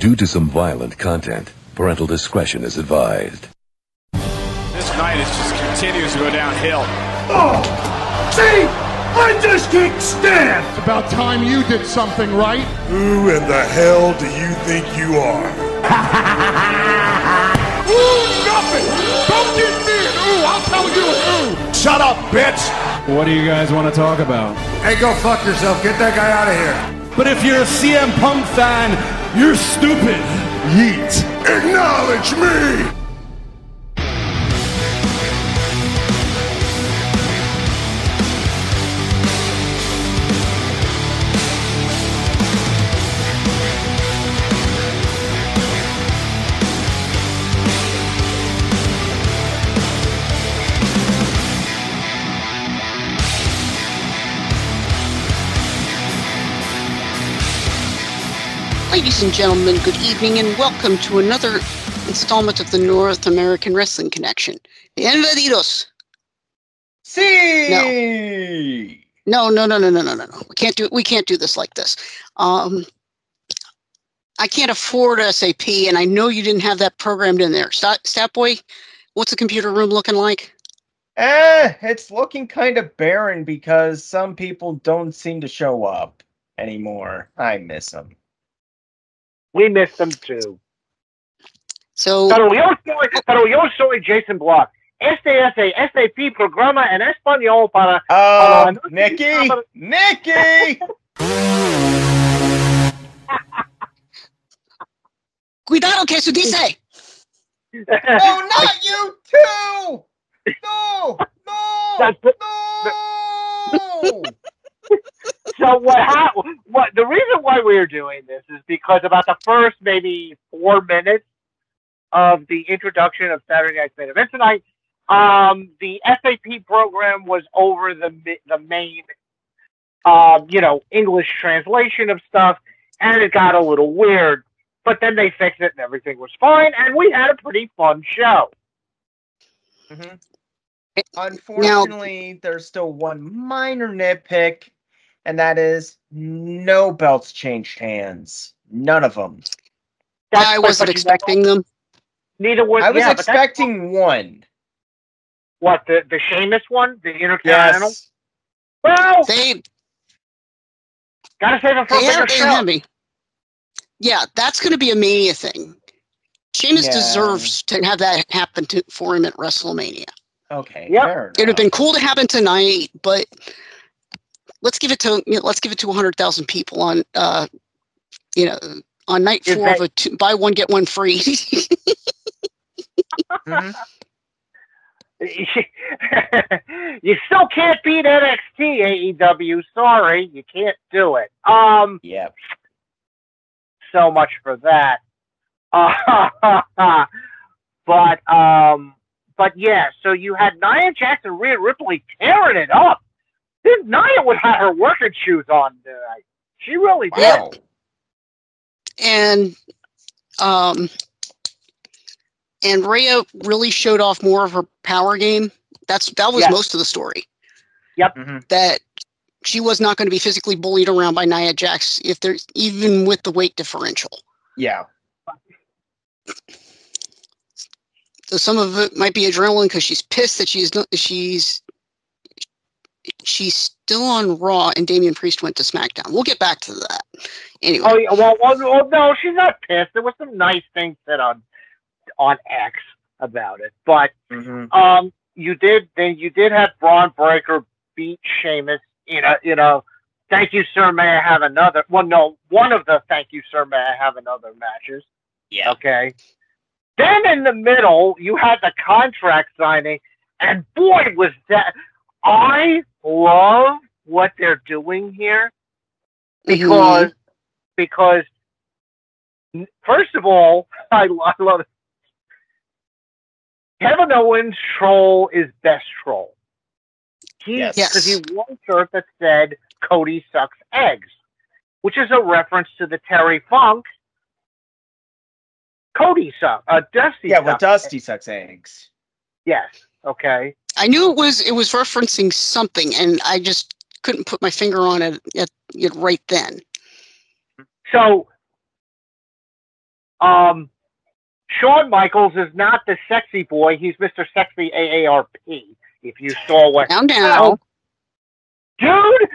Due to some violent content, parental discretion is advised. This night is just continues to go downhill. Oh! See? I just can't stand! It's about time you did something right. Who in the hell do you think you are? Ooh, nothing! Don't get me an ooh, I'll tell you an ooh! Shut up, bitch! What do you guys want to talk about? Hey, go fuck yourself. Get that guy out of here. But if you're a CM Punk fan, you're stupid. Yeet. Acknowledge me! Ladies and gentlemen, good evening and welcome to another installment of the North American Wrestling Connection. Bienvenidos. See. No. We can't do this like this. I can't afford SAP, and I know you didn't have that programmed in there. Statboy, what's the computer room looking like? It's looking kind of barren because some people don't seem to show up anymore. I miss them. We miss them too. So, pero yo soy Jason Block. Este es el SAP programa en español para... Nikki! Nikki! Cuidado que se dice! Oh, not you too! No! So what the reason why we're doing this is because about the first maybe 4 minutes of the introduction of Saturday Night's Main Event tonight, the SAP program was over the main, English translation of stuff, and it got a little weird. But then they fixed it, and everything was fine, and we had a pretty fun show. Mm-hmm. Unfortunately, there's still one minor nitpick. And that is, no belts changed hands. None of them. I wasn't expecting them. Neither was I was expecting one. What, the Sheamus one? The Intercontinental? Yes. Well, They gotta save it for a bigger show. Yeah, that's going to be a Mania thing. Sheamus deserves to have that happen for him at WrestleMania. Okay. Yep. It would have been cool to happen tonight, but let's give it to 100,000 people on on night 4 of a buy one get one free. Mm-hmm. You still can't beat NXT, AEW. Sorry, you can't do it. Yep. So much for that. But yeah. So you had Nia Jax and Rhea Ripley tearing it up. Nia would have her working shoes on tonight. She really did. Wow. And Rhea really showed off more of her power game. That was most of the story. Yep. Mm-hmm. That she was not going to be physically bullied around by Nia Jax even with the weight differential. Yeah. So some of it might be adrenaline because she's pissed that she's still on Raw and Damian Priest went to SmackDown. We'll get back to that. Anyway. Oh, yeah, well, no, she's not pissed. There was some nice things said on X about it, but you did have Braun Breaker beat Sheamus. Thank you, sir. May I have another? Well, no, one of the thank you, sir. May I have another matches? Yeah. Okay. Then in the middle, you had the contract signing, and boy, was that. I love what they're doing here because first of all, I love it. Kevin Owens' troll is best troll. Because he wore a shirt that said Cody sucks eggs, which is a reference to the Terry Funk Cody sucks. Dusty. Yeah, well, Dusty sucks eggs. Yes. Okay. I knew it was referencing something, and I just couldn't put my finger on it right then. So Shawn Michaels is not the sexy boy. He's Mr. Sexy AARP. If you saw what... Down. Dude,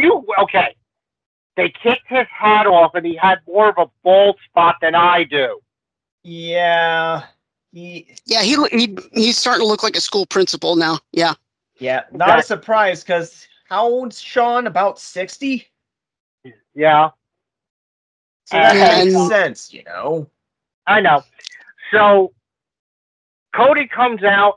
they kicked his hat off, and he had more of a bald spot than I do. Yeah. He's starting to look like a school principal now. Yeah. Yeah, not a surprise, because how old's Shawn? About 60? Yeah. So that makes sense, you know. I know. So, Kevin comes out,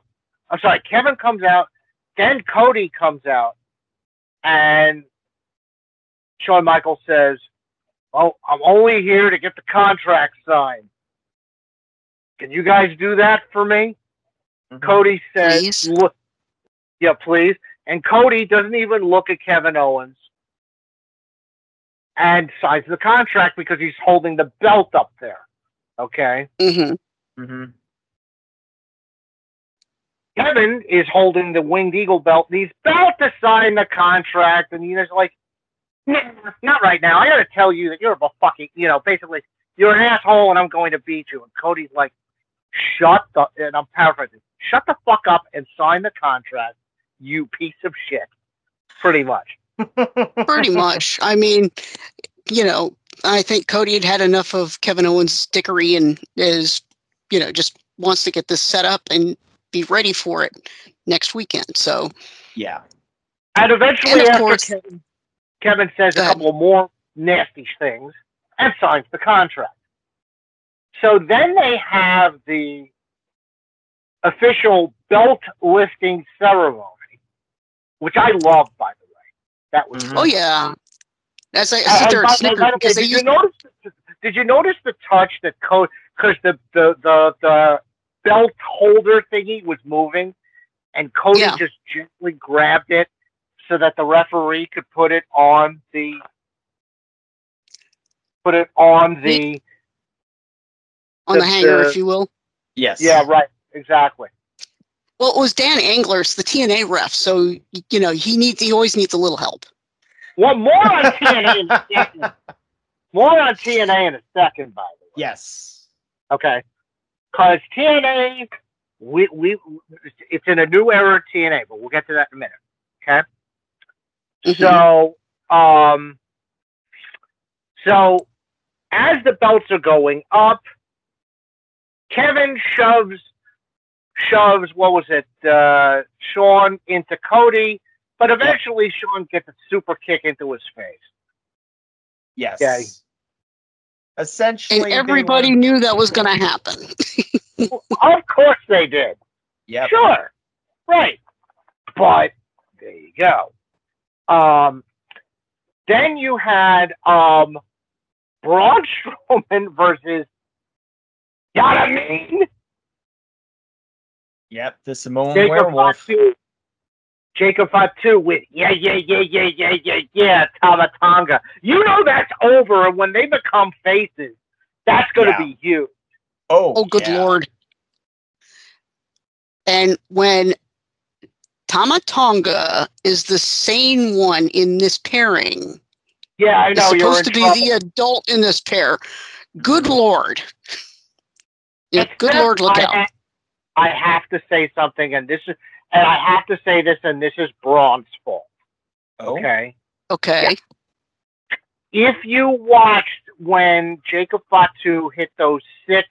then Cody comes out, and Shawn Michaels says, "Oh, I'm only here to get the contract signed. Can you guys do that for me?" Mm-hmm. Cody says, "Please." "Look, yeah, please." And Cody doesn't even look at Kevin Owens and signs the contract because he's holding the belt up there. Okay. Mm-hmm. Mm-hmm. Kevin is holding the Winged Eagle belt, and he's about to sign the contract, and he's like, "Nah, not right now. I got to tell you that you're a fucking, basically, you're an asshole, and I'm going to beat you." And Cody's like, and I'm paraphrasing, "Shut the fuck up and sign the contract, you piece of shit." Pretty much. Pretty much. I mean, I think Cody had enough of Kevin Owens' dickery and is, just wants to get this set up and be ready for it next weekend. So, yeah. And eventually, after Kevin says a couple more nasty things and signs the contract. So then they have the official belt lifting ceremony, which I love, by the way. That was Oh yeah. As I sit there and snicker because did you notice the touch that because the belt holder thingy was moving, and Cody just gently grabbed it so that the referee could put it on the hanger, if you will. Yes. Yeah, right. Exactly. Well, it was Dan Englert, the TNA ref, so he always needs a little help. Well, more on TNA in a second. More on TNA in a second, by the way. Yes. Okay. Because TNA, it's in a new era of TNA, but we'll get to that in a minute. Okay. Mm-hmm. So as the belts are going up, Kevin shoves Shawn into Cody, but eventually Shawn gets a super kick into his face. Yes. Okay. Essentially, and everybody knew that was going to happen. Of course they did. Yeah. Sure. Right. But there you go. Then you had Braun Strowman versus Yep, the Samoan Werewolf. Jacob Fatu with Tama Tonga. You know that's over, and when they become faces, that's going to be huge. Oh, good Lord. And when Tama Tonga is the sane one in this pairing, I know is supposed to be the adult in this pair. Good Lord. Good Lord, look out. I have to say something, and I have to say this, and this is Braun's fault. Okay? Okay. Yeah. If you watched when Jacob Fatu hit those 6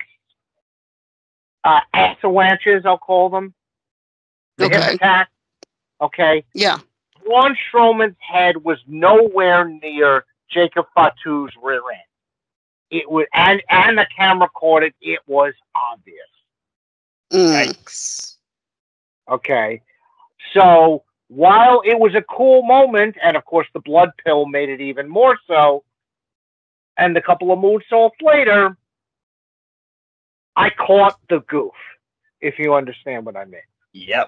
avalanches, I'll call them, the hip attack, okay? Yeah. Braun Strowman's head was nowhere near Jacob Fatu's rear end. It was, and the camera caught it. It was obvious. Yikes. Okay. So while it was a cool moment, and of course the blood pill made it even more so, and a couple of moonsaults later, I caught the goof, if you understand what I mean. Yep.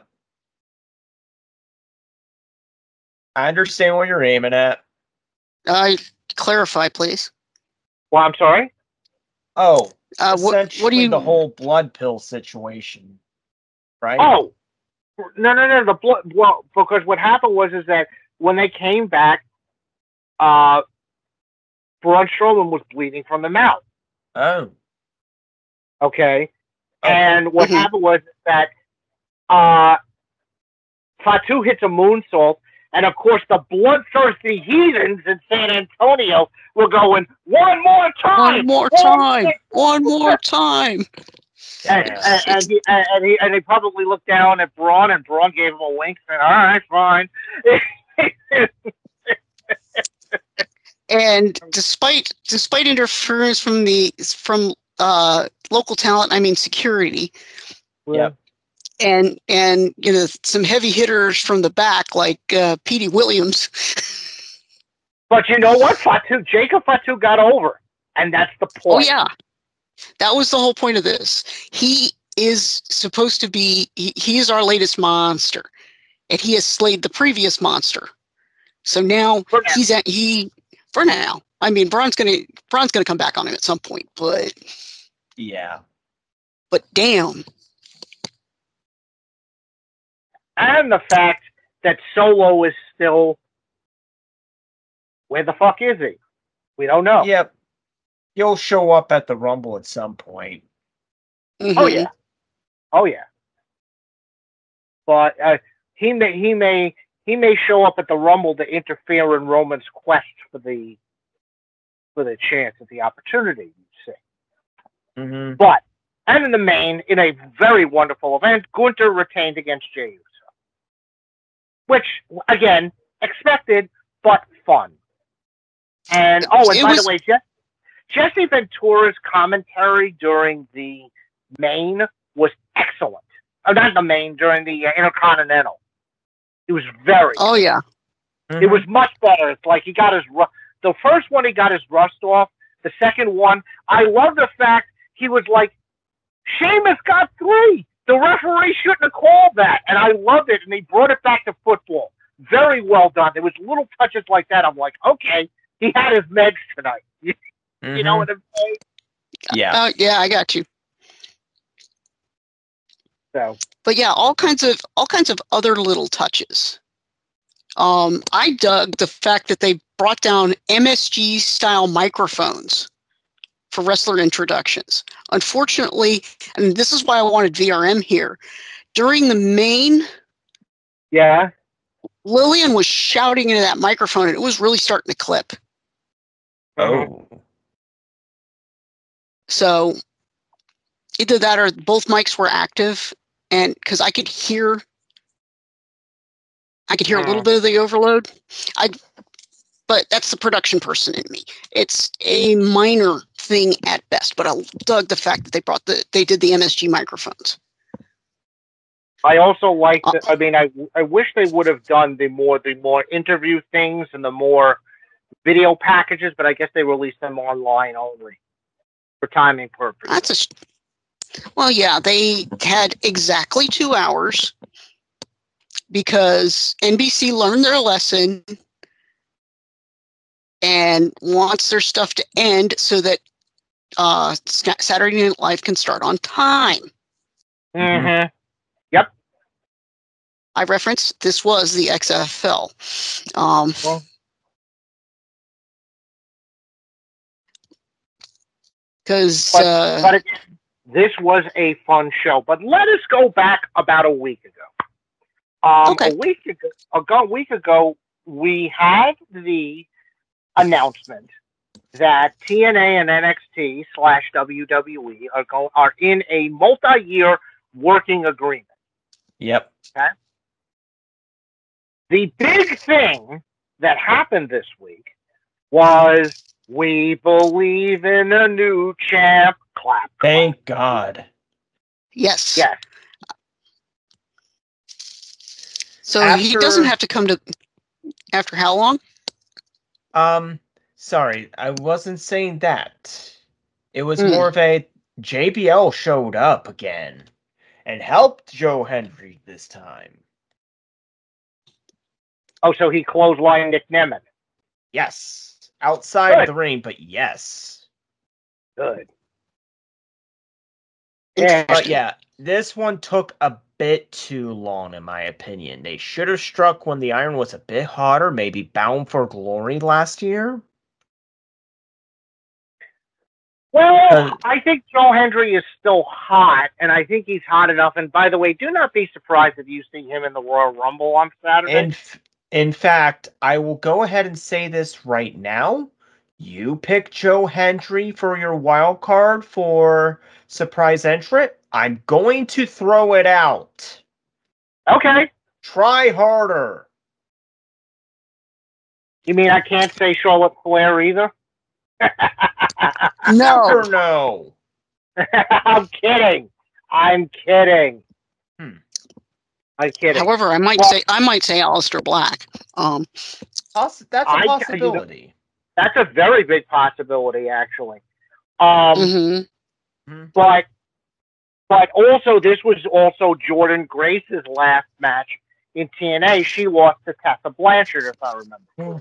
I understand what you're aiming at. Clarify, please. Well, I'm sorry? Oh, what do you... the whole blood pill situation, right? Oh, no. The blood. Well, because what happened was that when they came back, Braun Strowman was bleeding from the mouth. Oh. Okay, and what happened was that Fatu hits a moonsault, and of course the bloodthirsty heathens in San Antonio were going, one more time, one more time. And he probably looked down at Braun, and Braun gave him a wink, and all right, fine. And despite interference from local talent, I mean security. Yep. And some heavy hitters from the back like Petey Williams. But you know what? Jacob Fatu got over, and that's the point. Oh yeah, that was the whole point of this. He is supposed to be. He is our latest monster, and he has slayed the previous monster. So now for now. I mean, Braun's gonna come back on him at some point, but yeah. But damn. And the fact that Solo is still, where the fuck is he? We don't know. Yep. He'll show up at the Rumble at some point. Mm-hmm. Oh yeah. But he may show up at the Rumble to interfere in Roman's quest for the chance at the opportunity. You see. Mm-hmm. But and in the main, in a very wonderful event, Gunther retained against Jey Uso. Which, again, expected, but fun. And, by the way, Jesse Ventura's commentary during the main was excellent. Oh, not the main, during the Intercontinental. It was very Oh, good. yeah. Mm-hmm. It was much better. It's like he got the first one, he got his rust off. The second one, I love the fact he was like, Sheamus got 3. The referee shouldn't have called that, and I loved it, and he brought it back to football. Very well done. There was little touches like that. I'm like, okay, he had his meds tonight. You know what I'm saying? Yeah. Yeah, I got you. So, but yeah, all kinds of other little touches. I dug the fact that they brought down MSG style microphones for wrestler introductions. Unfortunately, and this is why I wanted VRM here, during the main, Lillian was shouting into that microphone, and it was really starting to clip. Oh. So either that or both mics were active, and because I could hear a little bit of the overload. But that's the production person in me. It's a minor thing at best, but I dug the fact that they did the MSG microphones. I also like I mean, I wish they would have done the more interview things and the more video packages, but I guess they released them online only for timing purposes. Well, yeah, they had exactly 2 hours because NBC learned their lesson and wants their stuff to end so that Saturday Night Live can start on time. Mm-hmm. Yep. I referenced this was the XFL. Because this was a fun show. But let us go back about a week ago. Okay. A week ago, we had the announcement that TNA and NXT / WWE are in a multi-year working agreement. Yep. Okay. The big thing that happened this week was we believe in a new champ. Clap. Thank God. Yes. Yes. So he doesn't have to come to after how long? Sorry, I wasn't saying that. It was more of a JBL showed up again and helped Joe Hendry this time. Oh, so he clotheslined Nick Nemeth. Yes. Outside the ring, but yes. Good. But yeah, this one took a bit too long, in my opinion. They should have struck when the iron was a bit hotter, maybe Bound for Glory last year. Well, I think Joe Hendry is still hot, and I think he's hot enough. And by the way, do not be surprised if you see him in the Royal Rumble on Saturday. In fact, I will go ahead and say this right now. You pick Joe Hendry for your wild card for surprise entrant. I'm going to throw it out. Okay. Try harder. You mean I can't say Charlotte Flair either? No. No. I'm kidding. I'm kidding. I'm kidding. However, I might say Aleister Black. That's a possibility. That's a very big possibility, actually. Mm-hmm. But also, this was also Jordan Grace's last match in TNA. She lost to Tessa Blanchard, if I remember.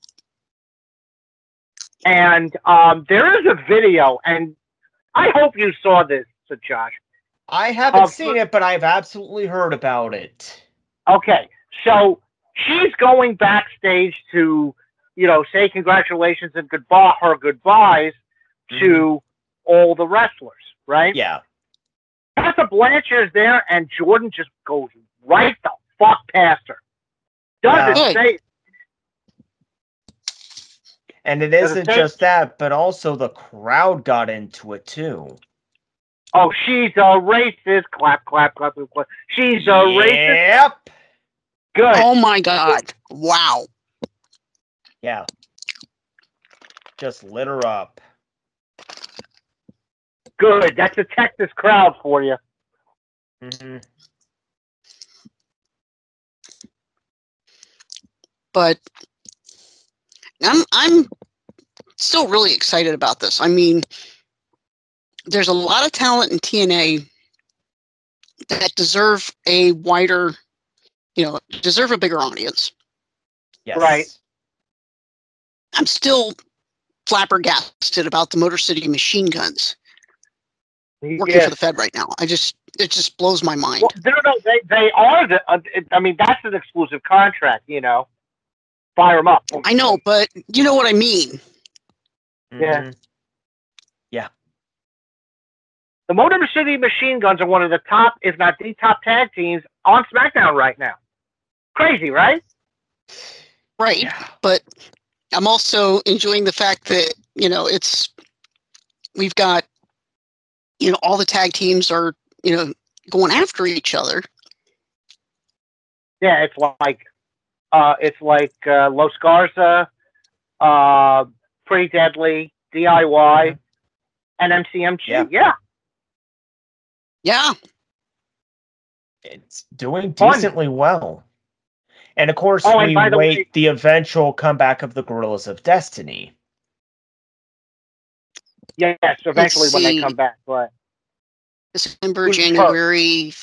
And there is a video, and I hope you saw this, so Josh. I haven't seen it, but I've absolutely heard about it. Okay, so she's going backstage to, say congratulations and goodbyes to all the wrestlers, right? Yeah. Tessa Blanchard's there, and Jordan just goes right the fuck past her. Doesn't say. And it isn't just that, but also the crowd got into it too. Oh, she's a racist. Clap, clap, clap, clap. She's a racist. Yep. Good. Oh my God. Wow. Yeah. Just lit her up. Good. That's a Texas crowd for you. Mm-hmm. But I'm still really excited about this. I mean, there's a lot of talent in TNA that deserve a wider, deserve a bigger audience. Yes. Right. I'm still flabbergasted about the Motor City Machine Guns working for the Fed right now. It just blows my mind. Well, they are that's an exclusive contract, Fire them up. I know, but you know what I mean. Yeah. Yeah. The Motor City Machine Guns are one of the top, if not the top tag teams on SmackDown right now. Crazy, right? Right. Yeah. But I'm also enjoying the fact that, we've got, all the tag teams are, going after each other. Yeah, it's like Los Garza, Pretty Deadly, DIY, and MCMG. Yeah. It's doing decently well. And of course, we wait the eventual comeback of the Gorillas of Destiny. Yes, eventually when they come back. Right. December, January.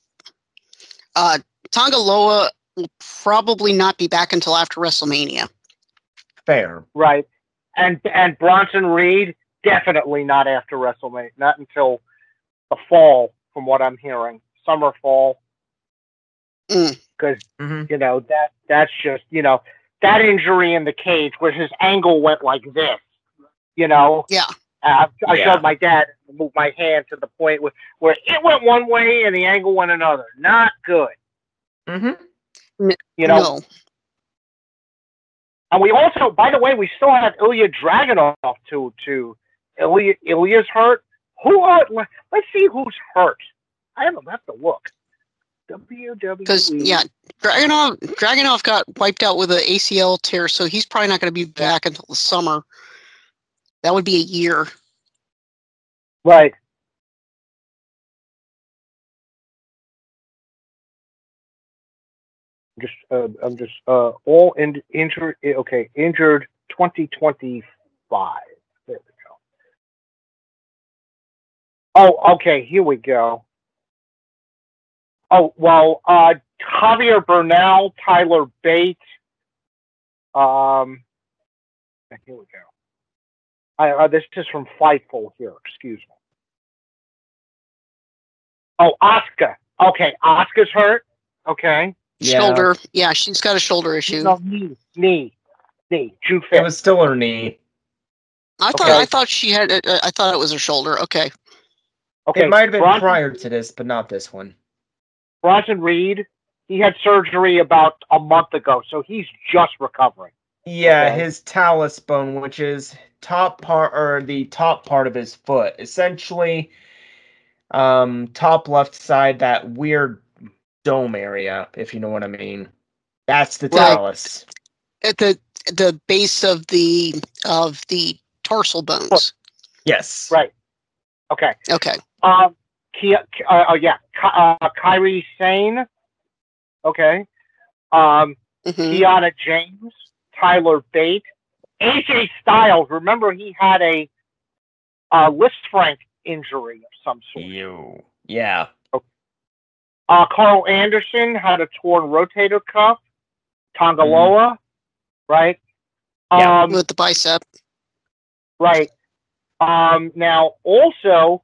Tonga Loa will probably not be back until after WrestleMania. Fair. Right. And Bronson Reed, definitely not after WrestleMania. Not until the fall, from what I'm hearing. Summer, fall. Because, that's just, that injury in the cage where his angle went like this, Yeah. I showed my dad to move my hand to the point where it went one way and the angle went another. Not good. Mm-hmm. No. And we also, by the way, we still have Ilya Dragunov to Ilya's hurt. Let's see who's hurt. I have to look. WWE. Because Dragunov got wiped out with an ACL tear, so he's probably not going to be back until the summer. That would be a year. Right. I'm just all injured. Okay, injured 2025. There we go. Oh, okay. Here we go. Oh well, Javier Bernal, Tyler Bate. Here we go. This is from Fightful here. Excuse me. Oh, Asuka. Okay, Asuka's hurt. Okay. Yeah. Shoulder. Yeah, she's got a shoulder issue. No, knee. June 5th. It was still her knee. I thought she had. I thought it was her shoulder. Okay. Okay. It might have been prior to this, but not this one. Bronson Reed, he had surgery about a month ago, so he's just recovering. Yeah, his talus bone, which is the top part of his foot, essentially, top left side, that weird dome area, if you know what I mean. That's the talus. At the base of the tarsal bones. Yes. Right. Okay. Okay. Kyrie Sane. Okay. Kiana James, Tyler Bate, AJ Styles. Remember, he had a Lisfranc injury of some sort. Yeah. Okay. Carl Anderson had a torn rotator cuff. Tongaloa, right? With the bicep. Right. Now, also,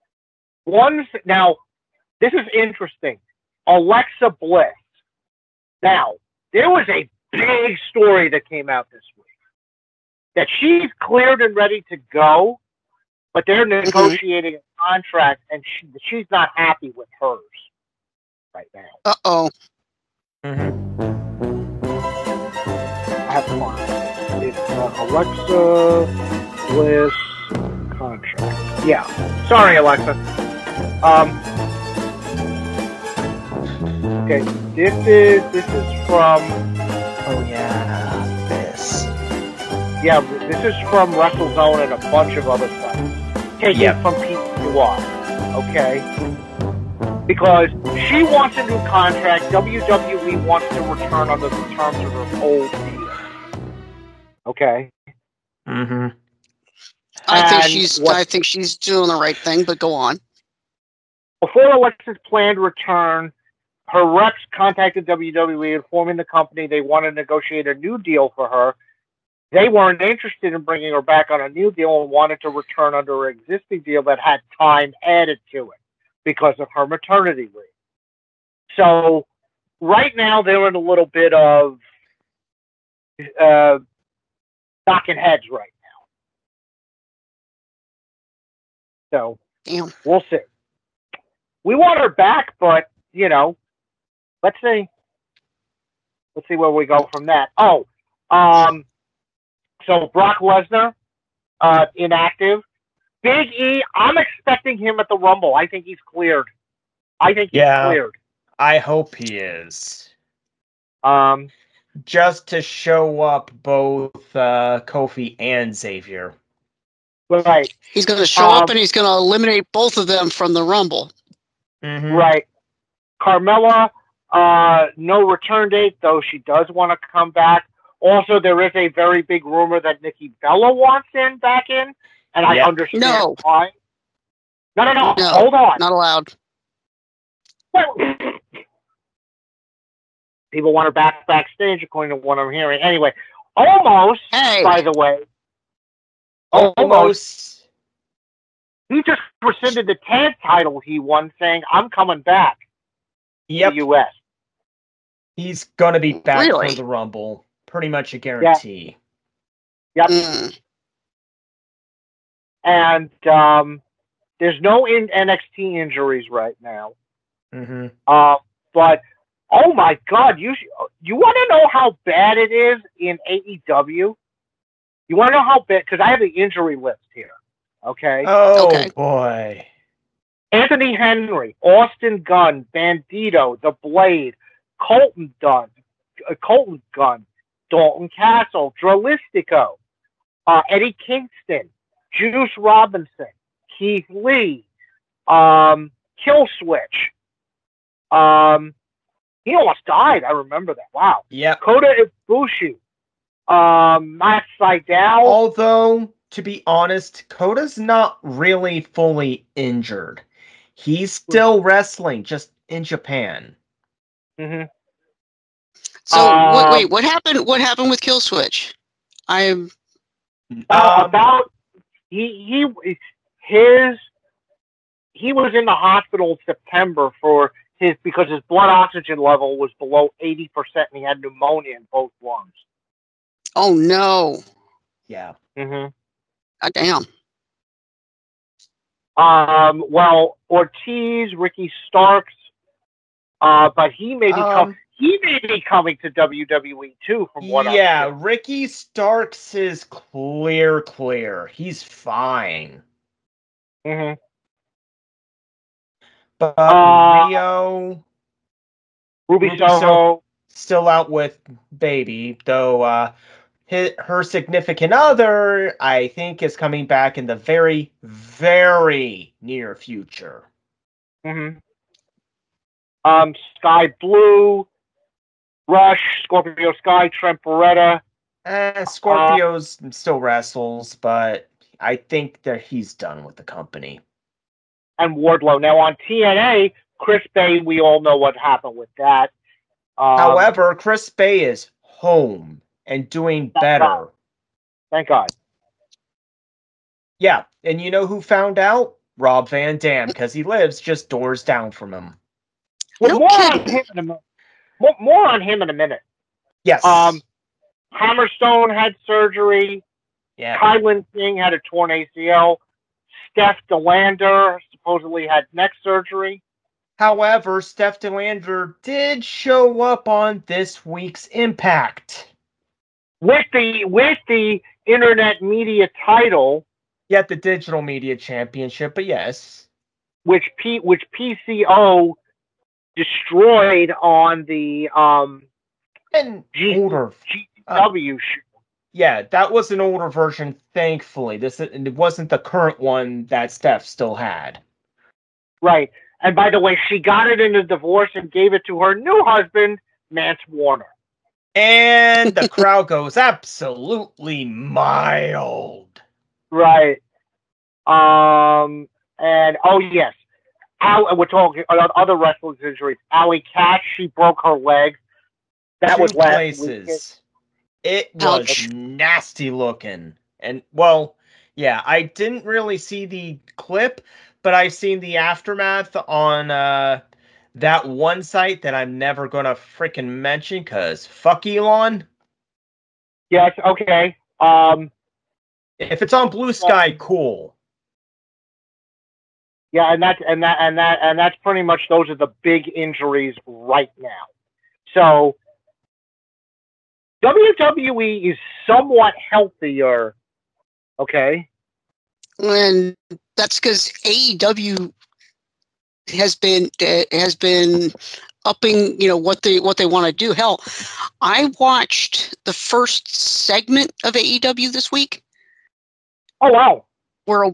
this is interesting. Alexa Bliss. Now, there was a big story that came out this week that she's cleared and ready to go, but they're negotiating a contract, and she's not happy with hers right now. Uh-oh. I have to find it. It's Alexa Bliss contract. Yeah. Sorry, Alexa. Okay. This is from. Oh yeah, this. Yeah, this is from WrestleZone and a bunch of other sites. Take it from PWI. Okay. Because she wants a new contract. WWE wants to return under the terms of her old deal. Okay. I think she's doing the right thing, but go on. Before Alexa's planned return, her reps contacted WWE, informing the company they wanted to negotiate a new deal for her. They weren't interested in bringing her back on a new deal and wanted to return under her existing deal that had time added to it because of her maternity leave. So right now they're in a little bit of knocking heads right now. So we'll see. We want her back, but let's see where we go from that. So Brock Lesnar, inactive. Big E, I'm expecting him at the Rumble. I think he's cleared. Cleared. I hope he is. Just to show up both Kofi and Xavier. Right. He's going to show up and he's going to eliminate both of them from the Rumble. Right. Carmella, no return date, though she does want to come back. Also, there is a very big rumor that Nikki Bella wants back in, and I understand why. No. Hold on. Not allowed. Well, people want her backstage, according to what I'm hearing. Anyway, by the way. Almost. He just rescinded the tag title he won, saying, I'm coming back. Yep. To the U.S. He's going to be back for the Rumble. Pretty much a guarantee. Yep. And there's no NXT injuries right now. But, oh my God, you want to know how bad it is in AEW? You want to know how bad? Because I have the injury list here. Okay? Oh, boy. Anthony Henry, Austin Gunn, Bandito, The Blade, Colton Gunn, Dalton Castle, Dralistico, Eddie Kingston, Juice Robinson, Keith Lee, Killswitch. He almost died. I remember that. Wow. Yeah. Kota Ibushi, Matt Sydal. Although, to be honest, Kota's not really fully injured. He's still wrestling, just in Japan. So wait, what happened? What happened with Killswitch? I'm about he was in the hospital in September because his blood oxygen level was below 80% and he had pneumonia in both lungs. Oh no! Yeah. Damn. Well, Ortiz, Ricky Starks, but he may be coming to WWE too, from what Yeah, Ricky Starks is clear. He's fine. Mm-hmm. But Ruby Soho still out with baby, though her significant other, I think, is coming back in the very, very near future. Mm-hmm. Sky Blue, Rush, Scorpio Sky, Trent Beretta. Scorpio's still wrestles, but I think that he's done with the company. And Wardlow. Now on TNA, Chris Bay, we all know what happened with that. However, Chris Bay is home and doing better. Thank God. Yeah, and you know who found out? Rob Van Dam, because he lives just doors down from him. Well, more on him in a minute. Yes. Hammerstone had surgery. Yeah. Kylan King had a torn ACL. Steph DeLander supposedly had neck surgery. However, Steph DeLander did show up on this week's Impact. With the Internet Media title. Yeah, the Digital Media Championship, but yes. Which PCO destroyed on the older GW show. Yeah, that was an older version, thankfully. It wasn't the current one that Steph still had. Right. And by the way, she got it in a divorce and gave it to her new husband, Mance Warner. And the crowd goes absolutely mild. Right. And oh yes. We're talking other wrestling injuries. Allie Katch, she broke her leg. That was last week. It was nasty looking. And, well, yeah, I didn't really see the clip, but I've seen the aftermath on that one site that I'm never going to freaking mention, because fuck Elon. Yes, okay. If it's on Blue Sky, cool. Yeah, and that's pretty much, those are the big injuries right now. So WWE is somewhat healthier, okay? And that's because AEW has been upping, what they want to do. Hell, I watched the first segment of AEW this week. Oh wow! Where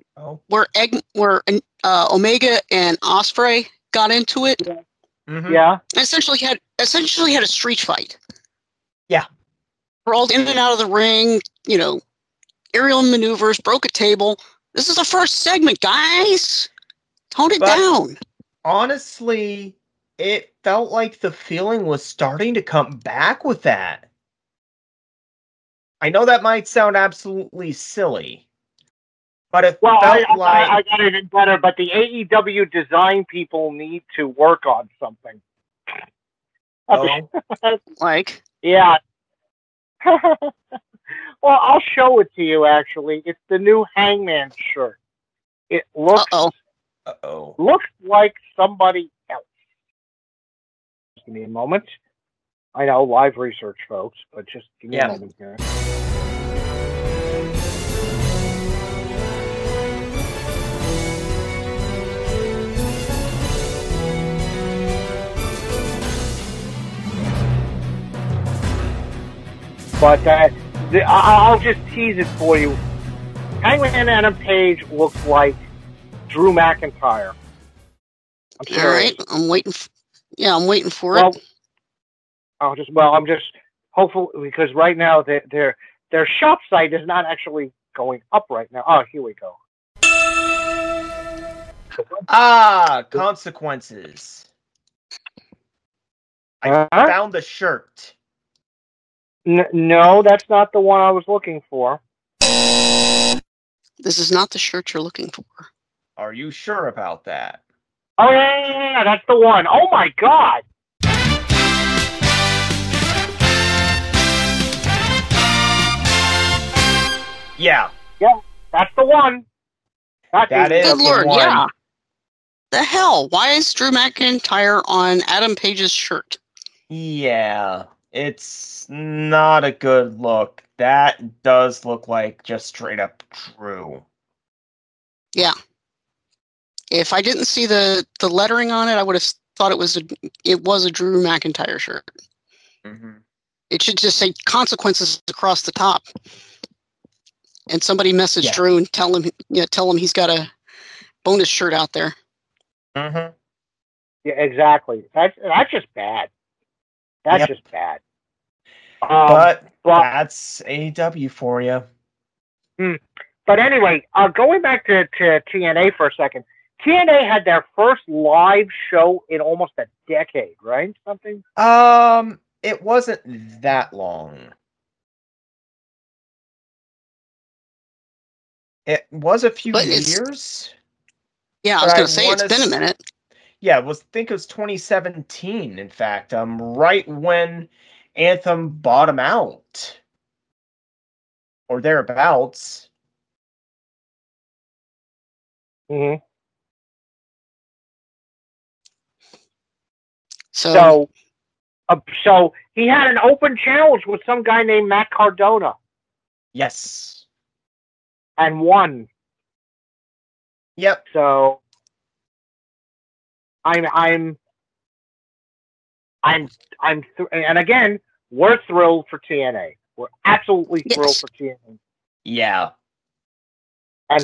Omega and Ospreay got into it. Yeah. Mm-hmm. Yeah. Essentially had a street fight. Yeah. Rolled in and out of the ring, aerial maneuvers, broke a table. This is the first segment, guys. Tone it down. Honestly, it felt like the feeling was starting to come back with that. I know that might sound absolutely silly, but it felt like... I got it better, but the AEW design people need to work on something. Like? Yeah. Well, I'll show it to you, actually. It's the new Hangman shirt. It looks looks like somebody else. Just give me a moment. I know, live research, folks, but just give me a moment here. But I'll just tease it for you. Hangman Adam Page looks like Drew McIntyre. I'm serious. All right, I'm waiting. I'm waiting for it. I'm just hopeful, because right now their shop site is not actually going up right now. Oh, here we go. Consequences. I found the shirt. No, that's not the one I was looking for. This is not the shirt you're looking for. Are you sure about that? Oh, yeah, that's the one. Oh, my God. Yeah. That's the one. That is Good the Lord, one. yeah. The hell? Why is Drew McIntyre on Adam Page's shirt? Yeah, it's not a good look. That does look like just straight up Drew. Yeah. If I didn't see the lettering on it, I would have thought it was a Drew McIntyre shirt. Mm-hmm. It should just say consequences across the top. And somebody message Drew and tell him he's got a bonus shirt out there. Mm-hmm. Yeah, exactly. That's just bad. That's just bad. But that's AEW for you. But anyway, going back to TNA for a second. TNA had their first live show in almost a decade, right? Something? It wasn't that long. It was a few years. Yeah, I was going to say it's been a minute. Yeah, I think it was 2017, in fact, right when Anthem bought him out. Or thereabouts. Mm-hmm. So he had an open challenge with some guy named Matt Cardona. Yes. And won. Yep. So and again, we're thrilled for TNA. We're absolutely thrilled for TNA. Yeah. And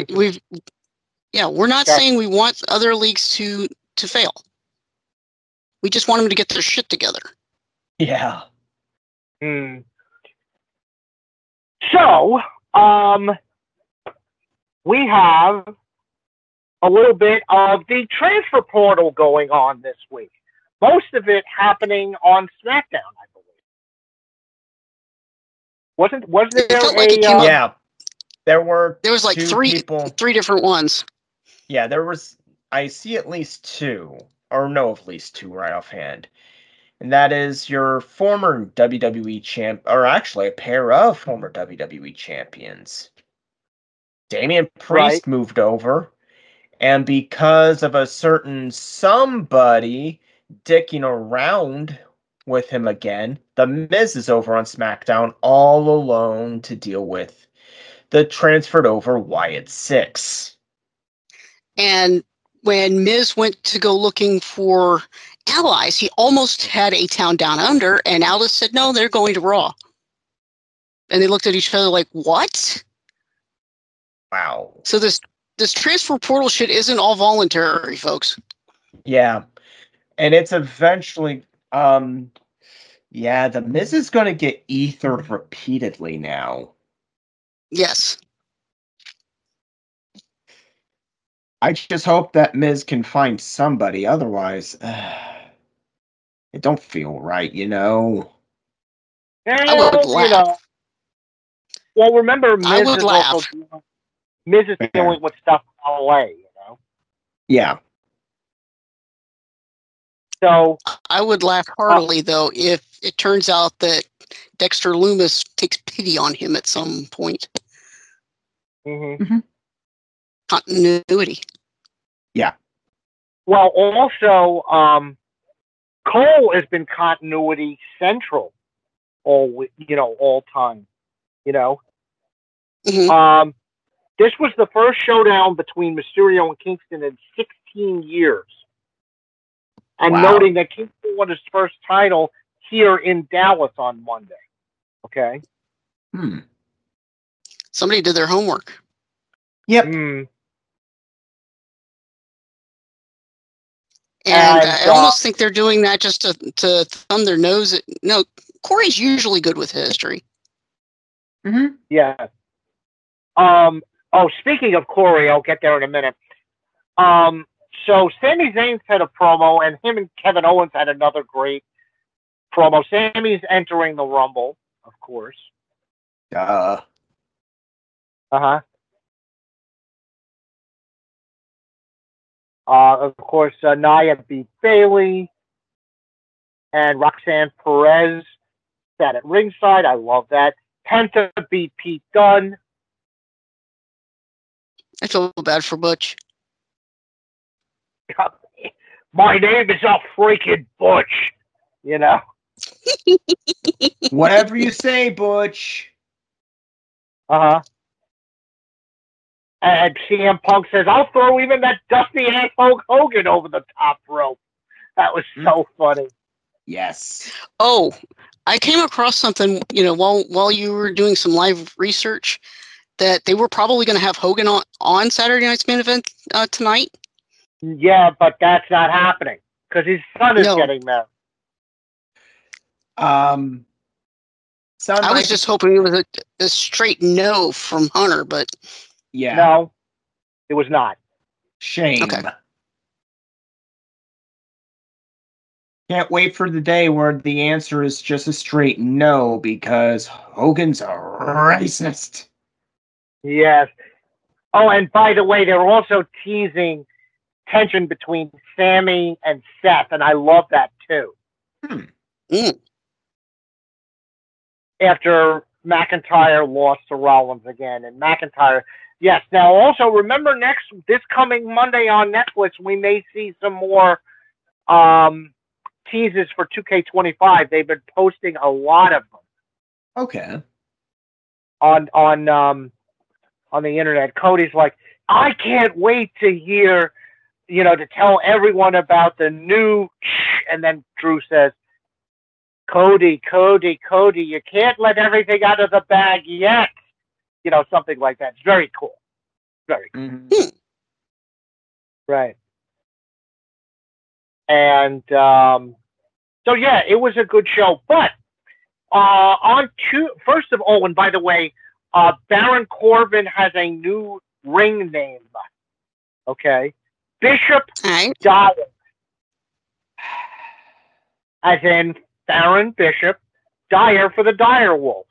we're not saying we want other leagues to fail. We just want them to get their shit together. Yeah. So, we have a little bit of the transfer portal going on this week. Most of it happening on SmackDown, I believe. Was there yeah. There was like three different ones. Yeah, I see at least two, or know of at least two right offhand. And that is your former WWE champ, or actually a pair of former WWE champions. Damian Priest moved over, and because of a certain somebody dicking around with him again, The Miz is over on SmackDown all alone to deal with the transferred over Wyatt Six. And when Miz went to go looking for allies, he almost had a town down under, and Aldis said, no, they're going to Raw. And they looked at each other like, what? Wow. So this transfer portal shit isn't all voluntary, folks. Yeah. And it's eventually, The Miz is going to get ethered repeatedly now. Yes. I just hope that Miz can find somebody. Otherwise, it don't feel right, you know? I would laugh. Well, remember, Miz is also dealing with stuff in LA, you know? Yeah. So I would laugh heartily, though, if it turns out that Dexter Lumis takes pity on him at some point. Mm-hmm. Continuity. Yeah. Well, also, Cole has been continuity central all time. You know. Mm-hmm. This was the first showdown between Mysterio and Kingston in 16 years. And noting that Kingston won his first title here in Dallas on Monday. Okay. Somebody did their homework. Yep. And I almost think they're doing that just to thumb their nose at... No, Corey's usually good with history. Mm-hmm. Yeah. Speaking of Corey, I'll get there in a minute. So Sami Zayn had a promo, and him and Kevin Owens had another great promo. Sami's entering the Rumble, of course. Uh-huh. Of course, Nia beat Bayley, and Roxanne Perez sat at ringside. I love that. Penta beat Pete Dunne. I feel bad for Butch. My name is a freaking Butch. You know. Whatever you say, Butch. Uh-huh. And CM Punk says, I'll throw even that dusty-ass Hulk Hogan over the top rope. That was so funny. Yes. Oh, I came across something, while you were doing some live research, that they were probably going to have Hogan on Saturday Night's Main Event tonight. Yeah, but that's not happening because his son is getting married. I was just hoping it was a straight no from Hunter, but yeah, no, it was not. Shame. Okay. Can't wait for the day where the answer is just a straight no because Hogan's a racist. Yes. Oh, and by the way, they're also teasing tension between Sammy and Seth, and I love that too. After McIntyre lost to Rollins again, and McIntyre, yes. Now, also remember this coming Monday on Netflix, we may see some more teases for 2K25. They've been posting a lot of them. Okay. On the internet, Cody's like, I can't wait to hear, to tell everyone about the new. And then Drew says, Cody, you can't let everything out of the bag yet. Something like that. It's very cool. Very cool. Mm-hmm. Right. And so, yeah, it was a good show. But first of all, and by the way, Baron Corbin has a new ring name. Okay. Bishop Dyer. As in Baron Bishop Dyer for the Dire Wolf.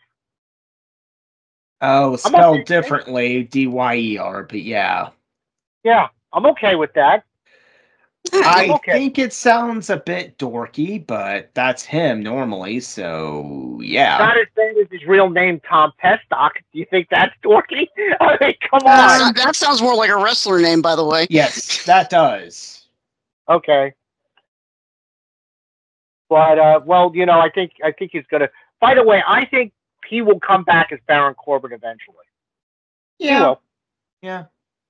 Oh, spelled differently, D-Y-E-R, but yeah. Yeah, I'm okay with that. I think it sounds a bit dorky, but that's him normally, so yeah. Not as bad as his real name, Tom Pestock. Do you think that's dorky? I mean, come on. That sounds more like a wrestler name, by the way. Yes, that does. Okay. But, I think he's going to... By the way, I think he will come back as Baron Corbin eventually. Yeah. He will. Yeah.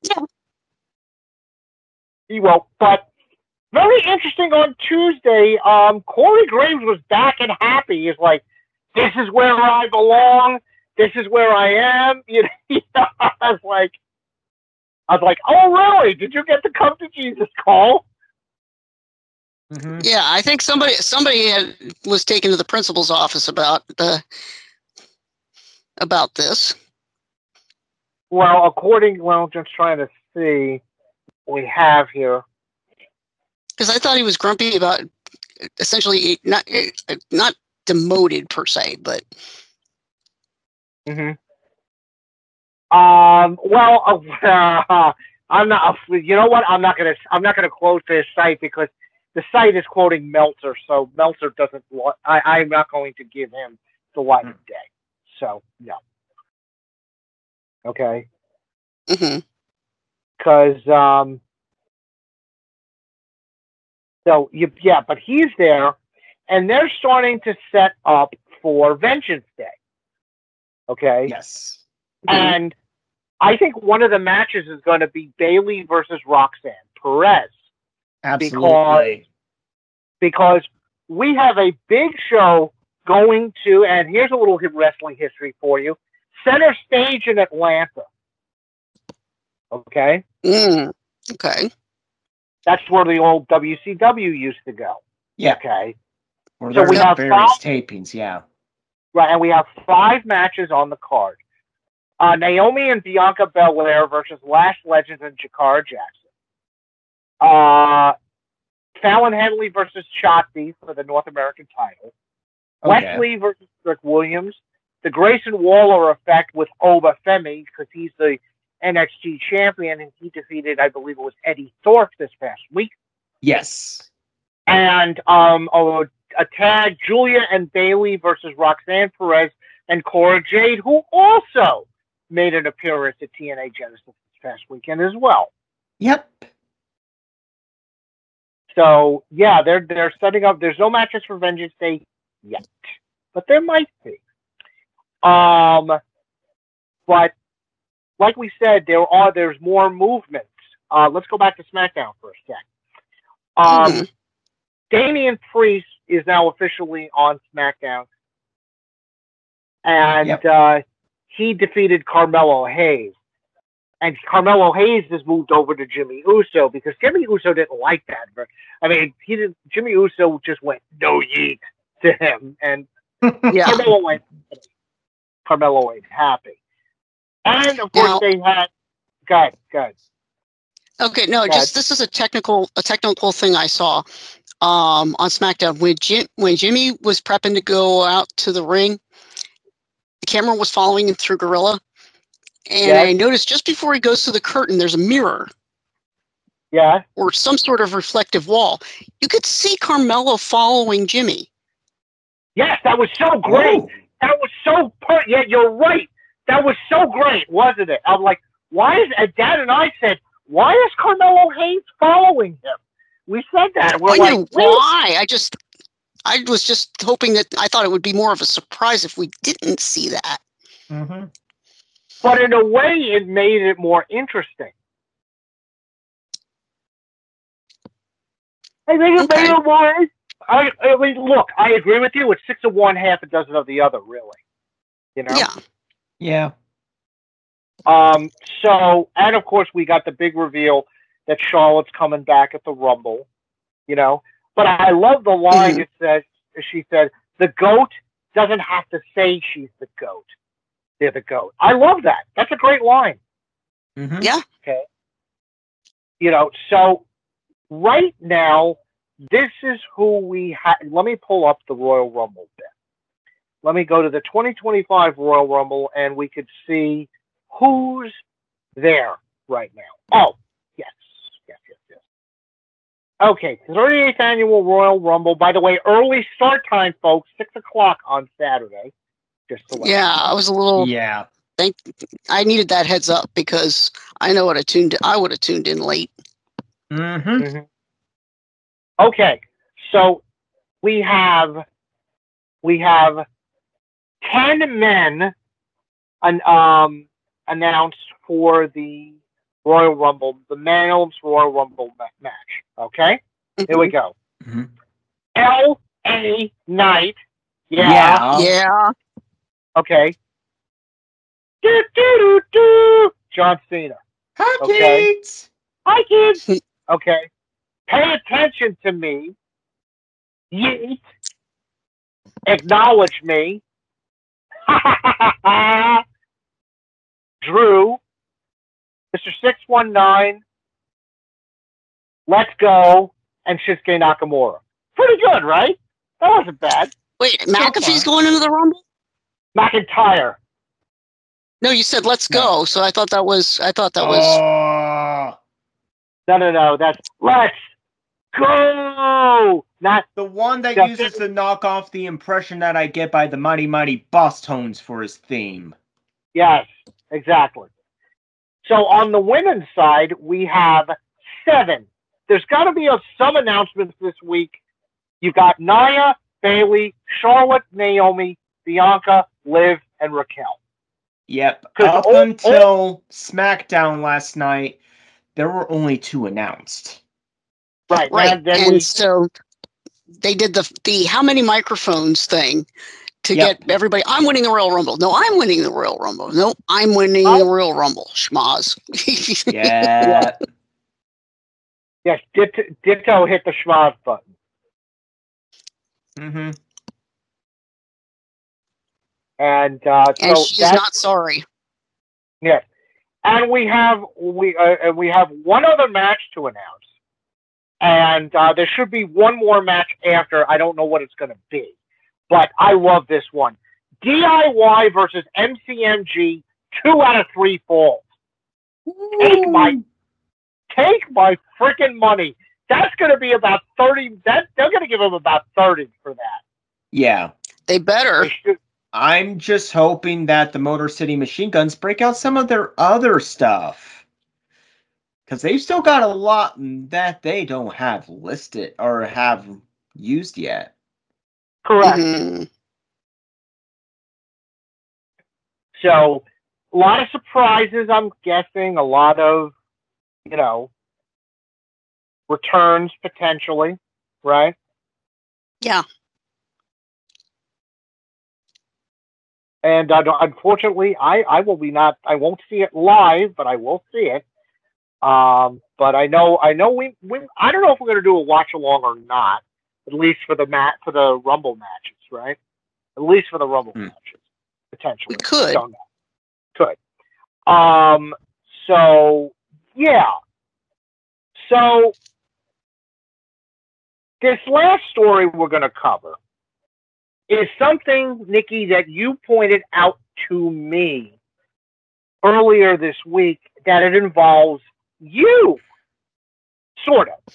He will. But very interesting on Tuesday, Corey Graves was back and happy. He's like, this is where I belong. This is where I am. I was like, oh, really? Did you get the come to Jesus call? Mm-hmm. Yeah, I think somebody was taken to the principal's office about this. Well, just trying to see what we have here. Because I thought he was grumpy about essentially not demoted per se, but. Mm-hmm. I'm not. You know what? I'm not gonna quote this site because the site is quoting Meltzer, so Meltzer doesn't. I'm not going to give him the light of day. So no. Okay. Mm-hmm. Because but he's there, and they're starting to set up for Vengeance Day. Okay. Yes. And I think one of the matches is going to be Bayley versus Roxanne Perez. Absolutely. Because we have a big show going to, and here's a little wrestling history for you, Center Stage in Atlanta. Okay? Okay. That's where the old WCW used to go. Yeah. Okay? So we have various tapings, yeah. Right, and we have 5 matches on the card. Naomi and Bianca Belair versus Lash Legends and Jakara Jackson. Fallon Henley versus Shotzi for the North American title. Okay. Wesley versus Rick Williams. The Grayson Waller effect with Oba Femi, because he's the NXT champion, and he defeated, I believe it was Eddie Thorpe this past week. Yes. And a tag, Julia and Bayley versus Roxanne Perez and Cora Jade, who also made an appearance at TNA Genesis this past weekend as well. Yep. So yeah, they're setting up. There's no matches for Vengeance Day yet, but there might be. But like we said, there's more movements. Let's go back to SmackDown for a sec. Damian Priest is now officially on SmackDown, and he defeated Carmelo Hayes. And Carmelo Hayes has moved over to Jimmy Uso because Jimmy Uso didn't like that. But I mean, Jimmy Uso just went no yeet to him, and Carmelo ain't happy. And of course they had. Good. Okay, no, this is a technical thing I saw on SmackDown when Jimmy was prepping to go out to the ring. The camera was following him through Gorilla. And I noticed just before he goes to the curtain, there's a mirror. Yeah. Or some sort of reflective wall. You could see Carmelo following Jimmy. Yes, that was so great. Oh. That was so yeah, you're right. That was so great, wasn't it? I'm like, Dad and I said, why is Carmelo Hayes following him? We said that. We're like, why? I was just hoping that I thought it would be more of a surprise if we didn't see that. Mm-hmm. But in a way, it made it more interesting. I think it made it more. I mean, look, I agree with you. It's 6 of one, half a dozen of the other, really. You know? Yeah. So, and of course, we got the big reveal that Charlotte's coming back at the Rumble. You know, but I love the line. It says, she said, "The GOAT doesn't have to say she's the GOAT. They're the GOAT." I love that. That's a great line. Mm-hmm. Yeah. Okay. You know, so right now, this is who we have. Let me pull up the Royal Rumble bit. Let me go to the 2025 Royal Rumble, and we could see who's there right now. Oh, yes. Okay, 38th Annual Royal Rumble. By the way, early start time, folks, 6 o'clock on Saturday. Just to let you know. I was a little. Yeah. I needed that heads up because I know I would have tuned in late. Mm-hmm. Okay, so we have 10 men announced for the Royal Rumble, the Men's Royal Rumble match. Okay, here we go. Mm-hmm. L.A. Knight. Yeah. Okay. John Cena. Hi, Okay. kids. Hi, kids. Okay. Pay attention to me. Yeet. Acknowledge me. Drew. Mr. 619. Let's Go. And Shinsuke Nakamura. Pretty good, right? That wasn't bad. Wait, McAfee's going into the Rumble? McIntyre. No, you said "Let's go," so I thought that was. Oh. No. That's Let's Go. Not The one that Yeah. uses to knock off the impression that I get by the Mighty Mighty Boss Tones for his theme. Yes, exactly. So on the women's side, we have 7. There's got to be some announcements this week. You've got Nia, Bayley, Charlotte, Naomi, Bianca, Liv, and Raquel. Yep. 'Cause Up until SmackDown last night, there were only 2 announced. Right. And so they did the how many microphones thing to get everybody. I'm winning the Royal Rumble. No, I'm winning the Royal Rumble. No, I'm winning the Royal Rumble. Schmaz. Yeah. Yes, Ditto hit the schmaz button. Mm-hmm. And And so she's that's not sorry. yes. And we have one other match to announce, and there should be one more match after. I don't know what it's going to be, but I love this one: DIY versus MCMG. 2 out of 3 falls. Take my freaking money. That's going to be about 30. They're going to give them about 30 for that. Yeah. They better. I'm just hoping that the Motor City Machine Guns break out some of their other stuff. Because they've still got a lot that they don't have listed or have used yet. Correct. Mhm. So, a lot of surprises, I'm guessing. A lot of, returns potentially, right? Yeah. And unfortunately, I won't see it live, but I will see it. But I know I don't know if we're going to do a watch along or not. At least for the Rumble matches, right? At least for the Rumble matches, potentially. We could. Don't know. Could. So yeah. So this last story we're going to cover is something, Nikki, that you pointed out to me earlier this week, that it involves you. Sort of.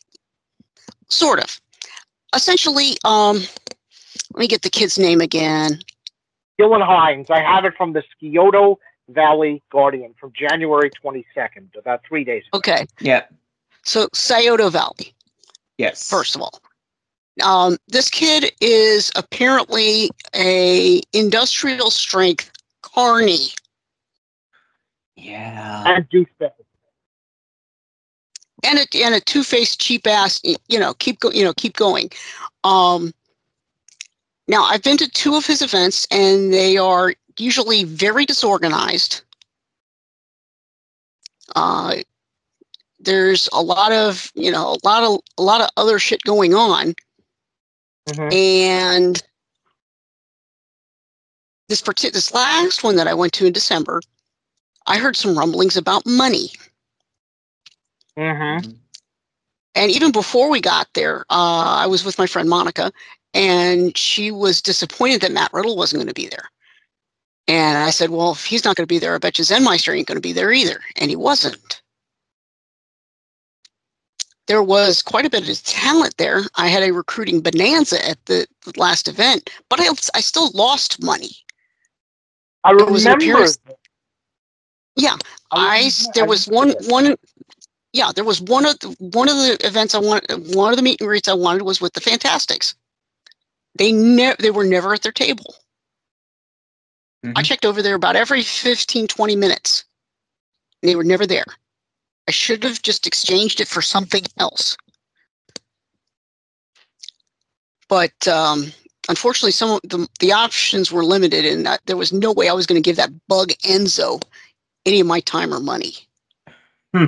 Essentially, let me get the kid's name again. Dylan Hines. I have it from the Scioto Valley Guardian from January 22nd, about 3 days ago. Okay. Yeah. So, Scioto Valley. Yes. First of all. This kid is apparently a industrial strength carny. Yeah. And douchebag. And a two-faced cheap ass, keep going. Now I've been to 2 of his events, and they are usually very disorganized. There's a lot of other shit going on. Mm-hmm. And this last one that I went to in December, I heard some rumblings about money. Mm-hmm. And even before we got there, I was with my friend Monica, and she was disappointed that Matt Riddle wasn't going to be there. And I said, well, if he's not going to be there, I bet you Zen-Meister ain't going to be there either. And he wasn't. There was quite a bit of talent there. I had a recruiting bonanza at the last event, but I still lost money. I remember. Yeah, there was one of the events I wanted. One of the meet and greets I wanted was with the Fantastics. They were never at their table. Mm-hmm. I checked over there about every 15, 20 minutes. And they were never there. I should have just exchanged it for something else. But unfortunately, some of the options were limited, and there was no way I was going to give that bug Enzo any of my time or money. They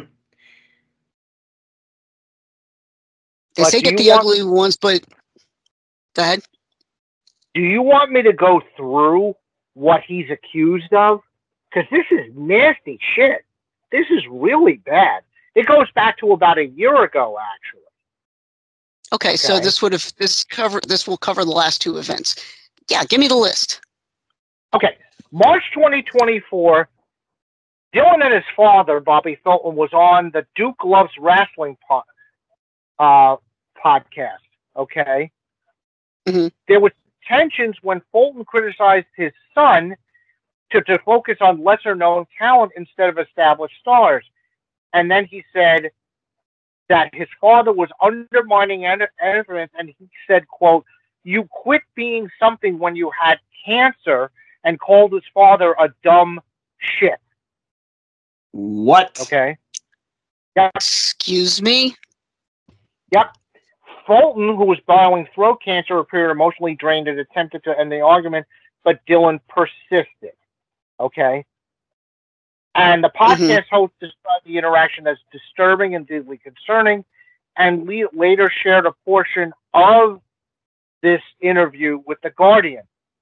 say get the ugly ones, but go ahead. Do you want me to go through what he's accused of? Because this is nasty shit. This is really bad. It goes back to about a year ago, actually. Okay, so this will cover the last 2 events. Yeah, give me the list. Okay, March 2024. Dylan and his father, Bobby Fulton, was on the Duke Loves Wrestling podcast. Okay, mm-hmm. There was tensions when Fulton criticized his son to focus on lesser-known talent instead of established stars. And then he said that his father was undermining evidence, and he said, quote, "You quit being something when you had cancer," and called his father a dumb shit. What? Okay. Yep. Excuse me? Yep. Fulton, who was battling throat cancer, appeared emotionally drained and attempted to end the argument, but Dylan persisted. Okay. And the podcast host described the interaction as disturbing and deeply concerning, and later shared a portion of this interview with The Guardian.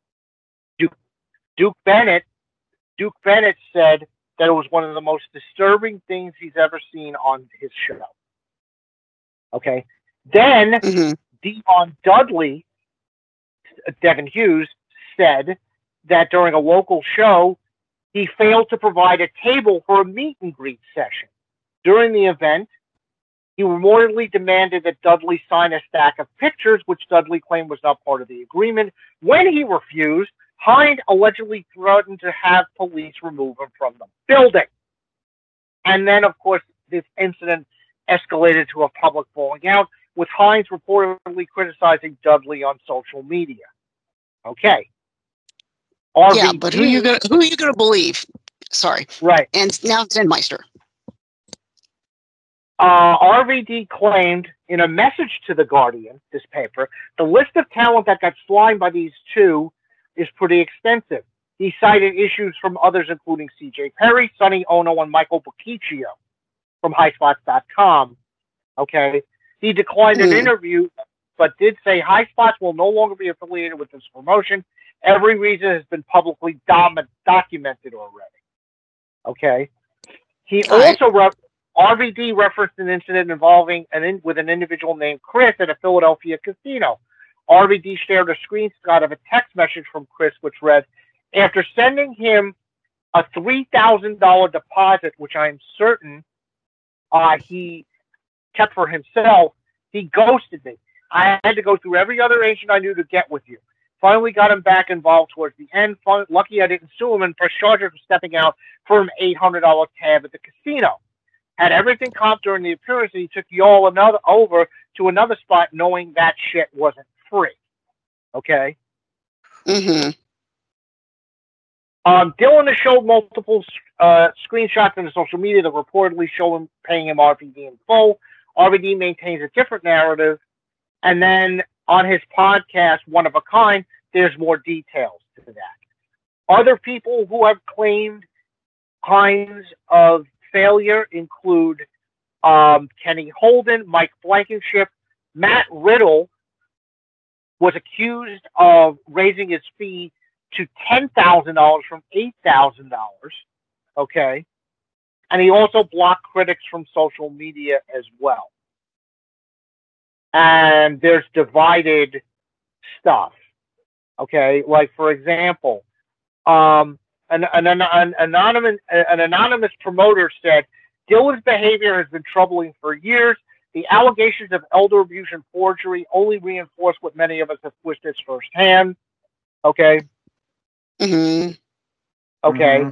Duke Bennett said that it was one of the most disturbing things he's ever seen on his show. Okay. Then Devon Dudley, Devin Hughes, said that during a local show, he failed to provide a table for a meet and greet session. During the event, he reportedly demanded that Dudley sign a stack of pictures, which Dudley claimed was not part of the agreement. When he refused, Hind allegedly threatened to have police remove him from the building. And then, of course, this incident escalated to a public falling out, with Hines reportedly criticizing Dudley on social media. Okay. RVD, yeah, but who are you gonna believe? Sorry. Right. And now Zenmeister. RVD claimed in a message to The Guardian, this paper, the list of talent that got slimed by these two is pretty extensive. He cited issues from others, including C.J. Perry, Sonny Ono, and Michael Bocciccio from HighSpots.com. Okay. He declined an interview, but did say HighSpots will no longer be affiliated with this promotion. Every reason has been publicly documented already. Okay. He also RVD referenced an incident involving with an individual named Chris at a Philadelphia casino. RVD shared a screenshot of a text message from Chris, which read, "After sending him a $3,000 deposit, which I'm certain he kept for himself, he ghosted me. I had to go through every other agent I knew to get with you. Finally got him back involved towards the end. Lucky I didn't sue him and press charges for stepping out for an $800 tab at the casino. Had everything comped during the appearance, and he took y'all over to another spot knowing that shit wasn't free." Okay? Mm-hmm. Dylan has showed multiple screenshots in the social media that reportedly show him paying him RVD in full. RVD maintains a different narrative. And then on his podcast, One of a Kind, there's more details to that. Other people who have claimed kinds of failure include Kenny Holden, Mike Blankenship. Matt Riddle was accused of raising his fee to $10,000 from $8,000. Okay. And he also blocked critics from social media as well. And there's divided stuff. Okay. Like, for example, an anonymous promoter said, "Dylan's behavior has been troubling for years. The allegations of elder abuse and forgery only reinforce what many of us have witnessed firsthand." Okay. Mm-hmm. Okay.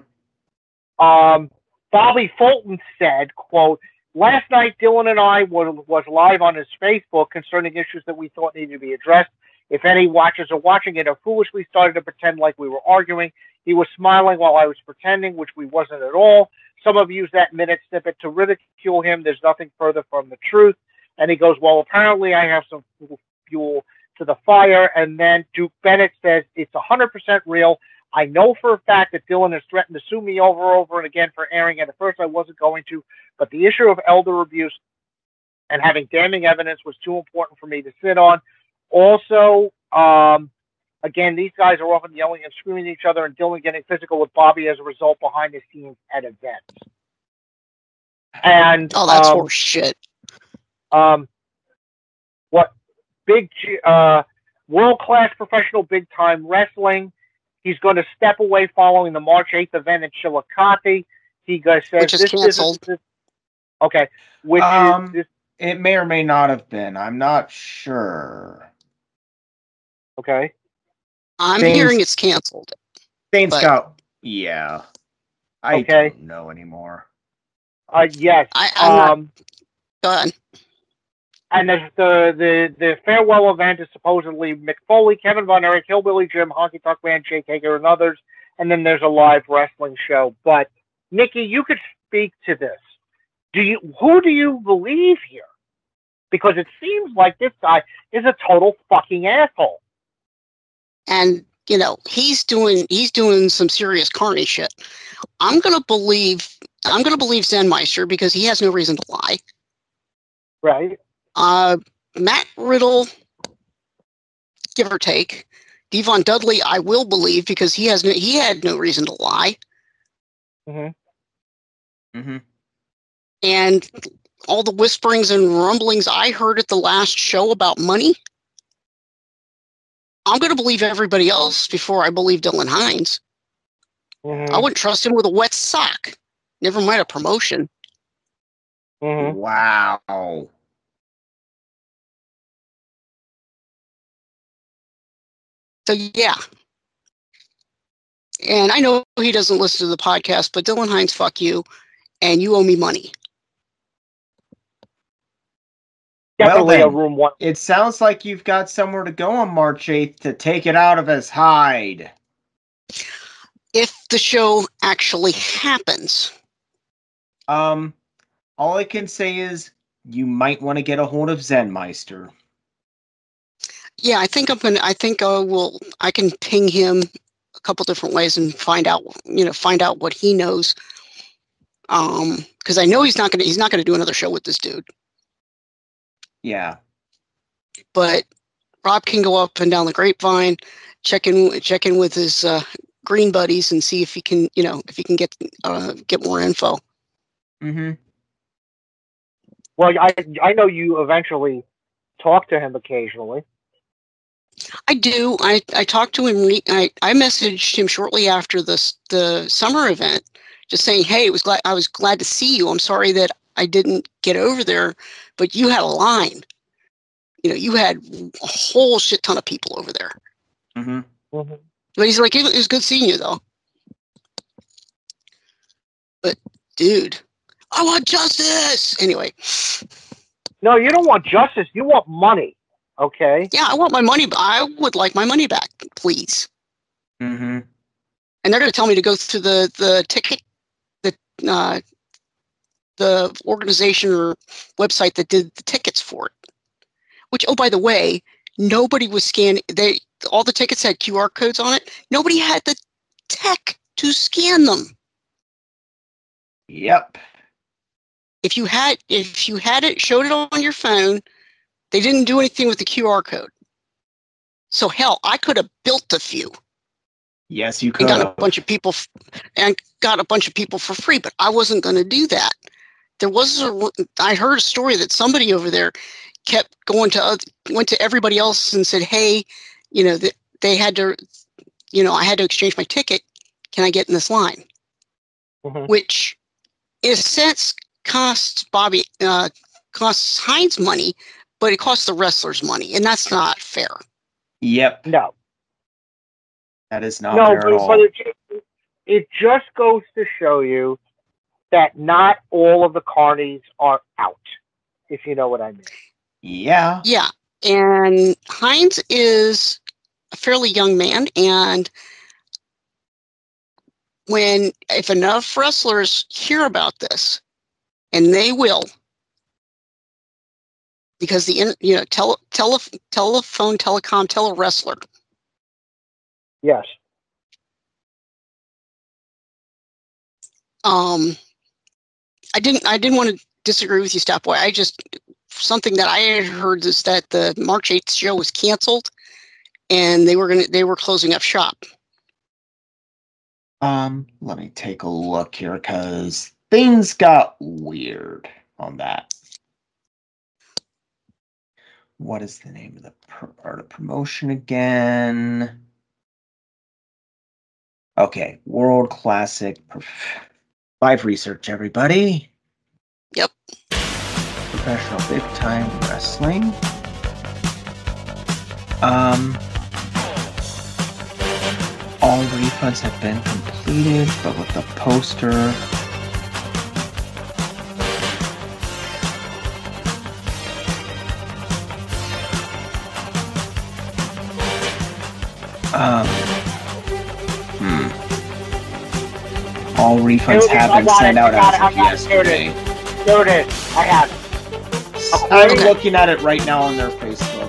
Bobby Fulton said, quote, "Last night, Dylan and I was live on his Facebook concerning issues that we thought needed to be addressed. If any watchers are watching it, I foolishly started to pretend like we were arguing. He was smiling while I was pretending, which we wasn't at all. Some have used that minute snippet to ridicule him. There's nothing further from the truth." And he goes, "Well, apparently I have some fuel to the fire." And then Duke Bennett says, "It's 100% real. I know for a fact that Dylan has threatened to sue me over and again for airing it. At first I wasn't going to, but the issue of elder abuse and having damning evidence was too important for me to sit on." Also, again, these guys are often yelling and screaming at each other, and Dylan getting physical with Bobby as a result behind the scenes at events. And that's horse shit. World-class professional big-time wrestling. He's going to step away following the March 8th event in Chillicothe. He says, which is canceled. Okay. It may or may not have been. I'm not sure. Okay. I'm hearing it's canceled. Saints Scout. Yeah. I don't know anymore. Yes. I'm done. And the farewell event is supposedly Mick Foley, Kevin Von Erich, Hillbilly Jim, Honky Tonk Man, Jake Hager, and others. And then there's a live wrestling show. But Nikki, you could speak to this. Who do you believe here? Because it seems like this guy is a total fucking asshole. And he's doing some serious carny shit. I'm gonna believe Zenmeister because he has no reason to lie. Right. Matt Riddle, give or take. Devon Dudley, I will believe because he had no reason to lie. Mm-hmm. Mm-hmm. And all the whisperings and rumblings I heard at the last show about money, I'm going to believe everybody else before I believe Dylan Hines. Mm-hmm. I wouldn't trust him with a wet sock. Never mind a promotion. Mm-hmm. Wow. So, yeah. And I know he doesn't listen to the podcast, but Dylan Hines, fuck you. And you owe me money. Definitely then, a room one. it sounds like you've got somewhere to go on March 8th to take it out of his hide. If the show actually happens. All I can say is you might want to get a hold of Zenmeister. Yeah, I think I can ping him a couple different ways and find out what he knows. Because I know he's not gonna do another show with this dude. Yeah. But Rob can go up and down the grapevine, check in with his green buddies and see if he can get more info. Mm-hmm. Well, I know you eventually talk to him occasionally. I do. I talked to him. I messaged him shortly after the summer event, just saying, "Hey, I was glad to see you. I'm sorry that I didn't get over there, but you had a line. You had a whole shit ton of people over there." Mm-hmm. Mm-hmm. But he's like, "It was good seeing you, though." But dude, I want justice anyway. No, you don't want justice. You want money. Okay. Yeah, I want my money. I would like my money back, please. Mm-hmm. And they're going to tell me to go through the ticket, the organization or website that did the tickets for it. Which, oh, by the way, nobody was scanning. All the tickets had QR codes on it. Nobody had the tech to scan them. Yep. If you had it, showed it on your phone, they didn't do anything with the QR code. So hell, I could have built a few. Yes, you could. And got a bunch of people for free, but I wasn't going to do that. I heard a story that somebody over there kept went to everybody else and said, "Hey, that they had to, I had to exchange my ticket. Can I get in this line?" Mm-hmm. Which, in a sense, costs Hines money, but it costs the wrestlers money, and that's not fair. Yep. No. That is not fair at all. But it just goes to show you that not all of the carnies are out, if you know what I mean. Yeah. Yeah. And Hines is a fairly young man, and if enough wrestlers hear about this, and they will, because tell a wrestler. Yes. I didn't want to disagree with you, Stepboy. Something that I had heard is that the March 8th show was canceled, and they were closing up shop. Let me take a look here because things got weird on that. What is the name of the promotion again? Okay, World Classic Live Research, everybody. Yep. Professional Big Time Wrestling. All refunds have been completed, but with the poster. All refunds have been sent out as of yesterday. There it is. I have it. I'm looking at it right now on their Facebook.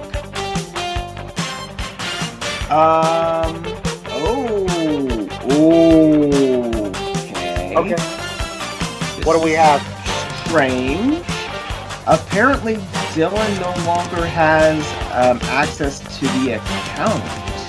Okay. What do we have? Strange. Apparently, Dylan no longer has access to the account.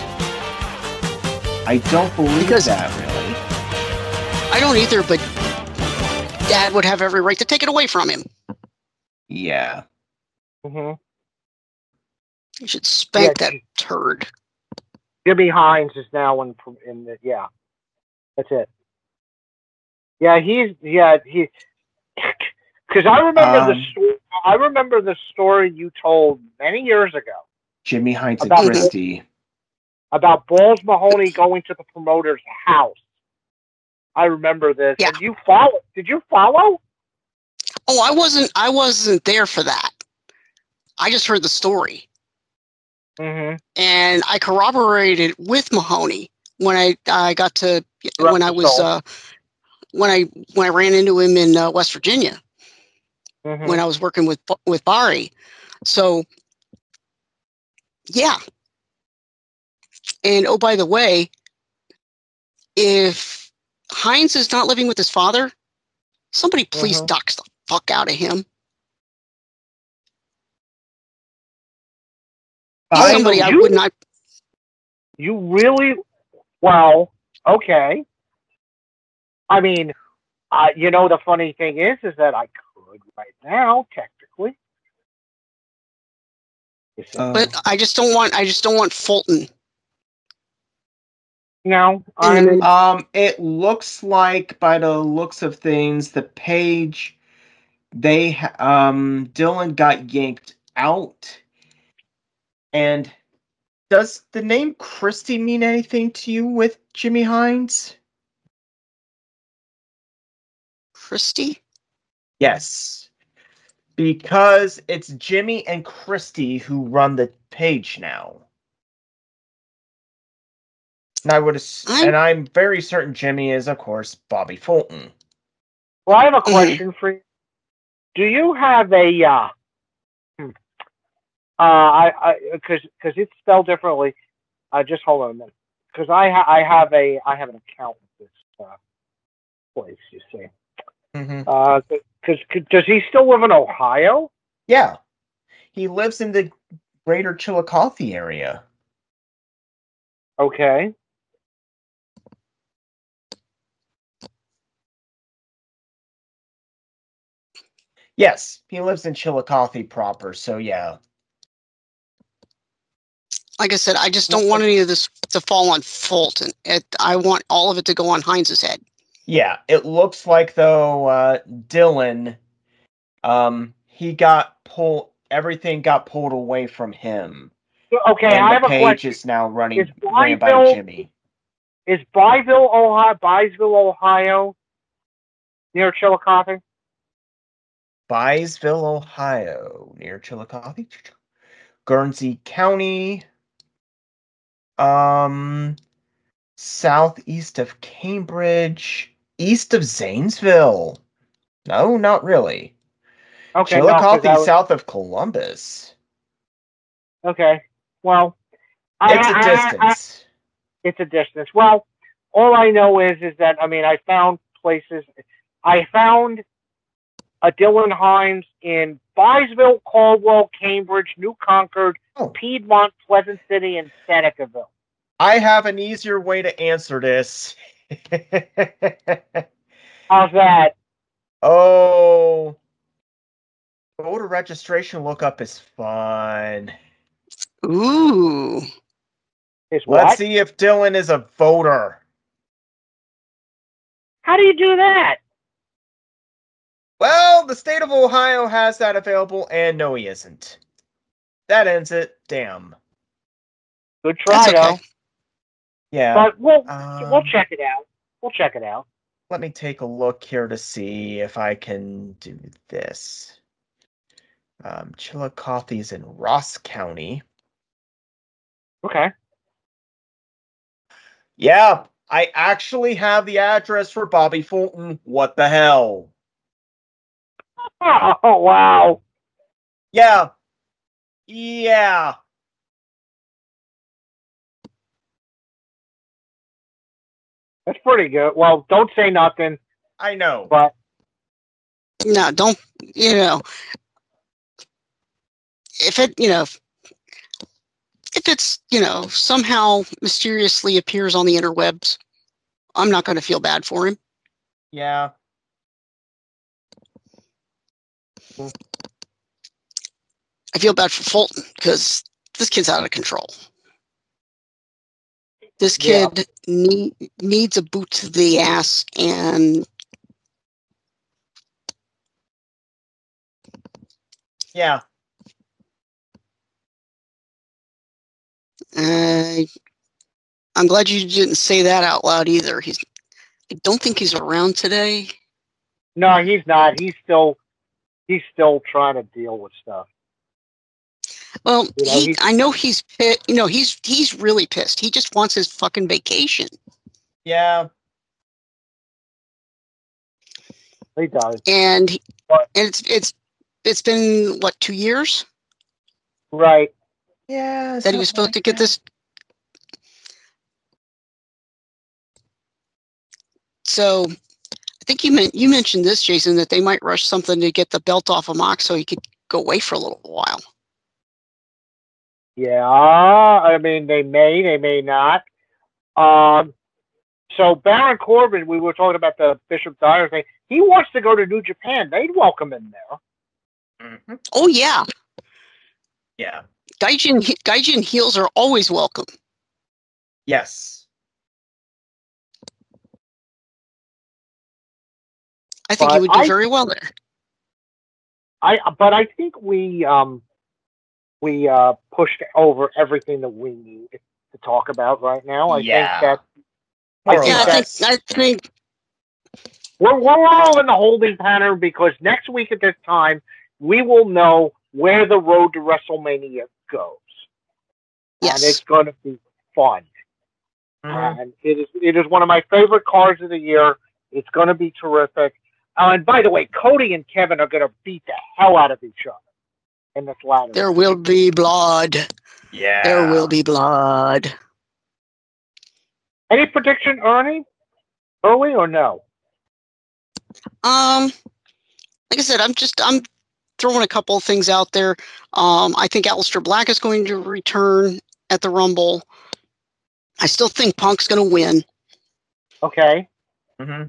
I don't believe that, really. I don't either, but Dad would have every right to take it away from him. Yeah. Mm-hmm. You should spank that turd. Jimmy Hines is now in the, yeah. That's it. Yeah, he, because I remember the story you told many years ago. Jimmy Hines and Christie. About Balls Mahoney going to the promoter's house. I remember this. Yeah. And you followed. Did you follow? Oh, I wasn't there for that. I just heard the story. Mm-hmm. And I corroborated with Mahoney when I got to when I was when I ran into him in West Virginia when I was working with Bari. So yeah. And oh, by the way, if Hines is not living with his father, somebody please dox the fuck out of him. Somebody I would not. You really? Well, okay. I mean, you know, the funny thing is that I could right now, technically. But I just don't want Fulton. No, it looks like by the looks of things, the page Dylan got yanked out. And does the name Christie mean anything to you with Jimmy Hines? Christie? Yes. Because it's Jimmy and Christie who run the page now. And I'm very certain Jimmy is, of course, Bobby Fulton. Well, I have a question for you. Do you have a because it's spelled differently. Just hold on a minute, because I have an account with this place. You see, because does he still live in Ohio? Yeah, he lives in the greater Chillicothe area. Okay. Yes, he lives in Chillicothe proper. So yeah. Like I said, I just don't want any of this to fall on Fulton. I want all of it to go on Hines' head. Yeah, it looks like though Dylan, everything got pulled away from him. Okay, and I have a question. The page is now ran by Jimmy. Is Byesville, Ohio, near Chillicothe? Byesville, Ohio, near Chillicothe. Guernsey County. Southeast of Cambridge, east of Zanesville. No, not really. Okay, Chillicothe, south of Columbus. Okay, well, it's a distance. It's a distance. Well, all I know is that I found places. I found a Dylan Hines in Byesville, Caldwell, Cambridge, New Concord, Piedmont, Pleasant City, and Senecaville. I have an easier way to answer this. How's that? Oh, voter registration lookup is fun. Ooh. Let's see if Dylan is a voter. How do you do that? Well, the state of Ohio has that available, and no, he isn't. That ends it. Damn. Good try, though. Yeah. But we'll check it out. We'll check it out. Let me take a look here to see if I can do this. Chillicothe is in Ross County. Okay. Yeah, I actually have the address for Bobby Fulton. What the hell? Oh, wow. Yeah. Yeah. That's pretty good. Well, don't say nothing. I know. But no, don't, if it's, somehow mysteriously appears on the interwebs, I'm not going to feel bad for him. Yeah. I feel bad for Fulton because this kid's out of control. This kid needs a boot to the ass, and yeah. I'm glad you didn't say that out loud either. I don't think he's around today. No, he's not. He's still trying to deal with stuff. Well, You know, I know he's pissed. You know, he's really pissed. He just wants his fucking vacation. Yeah. he does. And it's been what, 2 years Right. Yeah. that he was supposed to get this. So I think you mentioned this, Jason, that they might rush something to get the belt off of Mox so he could go away for a little while. Yeah, I mean, they may not. So Baron Corbin, we were talking about the Bishop Dyer thing. He wants to go to New Japan. They'd welcome him there. Mm-hmm. Oh yeah, Yeah. Gaijin heels are always welcome. Yes. I think he would do very well there. But I think we pushed over everything that we need to talk about right now. I think we're all in the holding pattern because next week at this time we will know where the road to WrestleMania goes. Yes. And it's going to be fun. Mm-hmm. And it is one of my favorite cards of the year. It's going to be terrific. And by the way, Cody and Kevin are going to beat the hell out of each other in this ladder. There will be blood. Yeah. There will be blood. Any prediction, Ernie? Early or no? Like I said, I'm throwing a couple of things out there. I think Aleister Black is going to return at the Rumble. I still think Punk's going to win. Okay. Mm-hmm.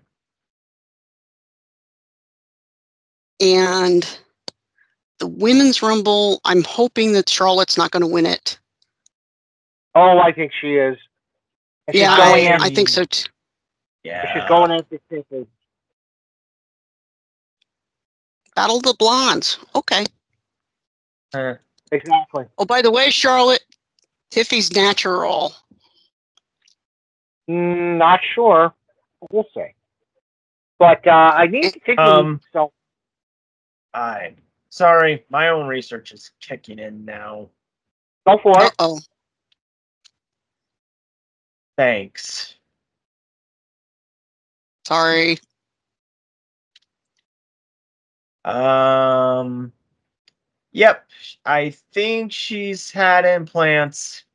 And the Women's Rumble, I'm hoping that Charlotte's not going to win it. Oh, I think she is. And Yeah, I think so too. Yeah. She's going after Tiffy. Battle of the Blondes. Okay. Exactly. Oh, by the way, Charlotte, Tiffy's natural. Not sure. We'll see. But I need to take so. I'm sorry, my own research is kicking in now. Go for it. Uh-oh. Thanks. Sorry. Yep. I think she's had implants.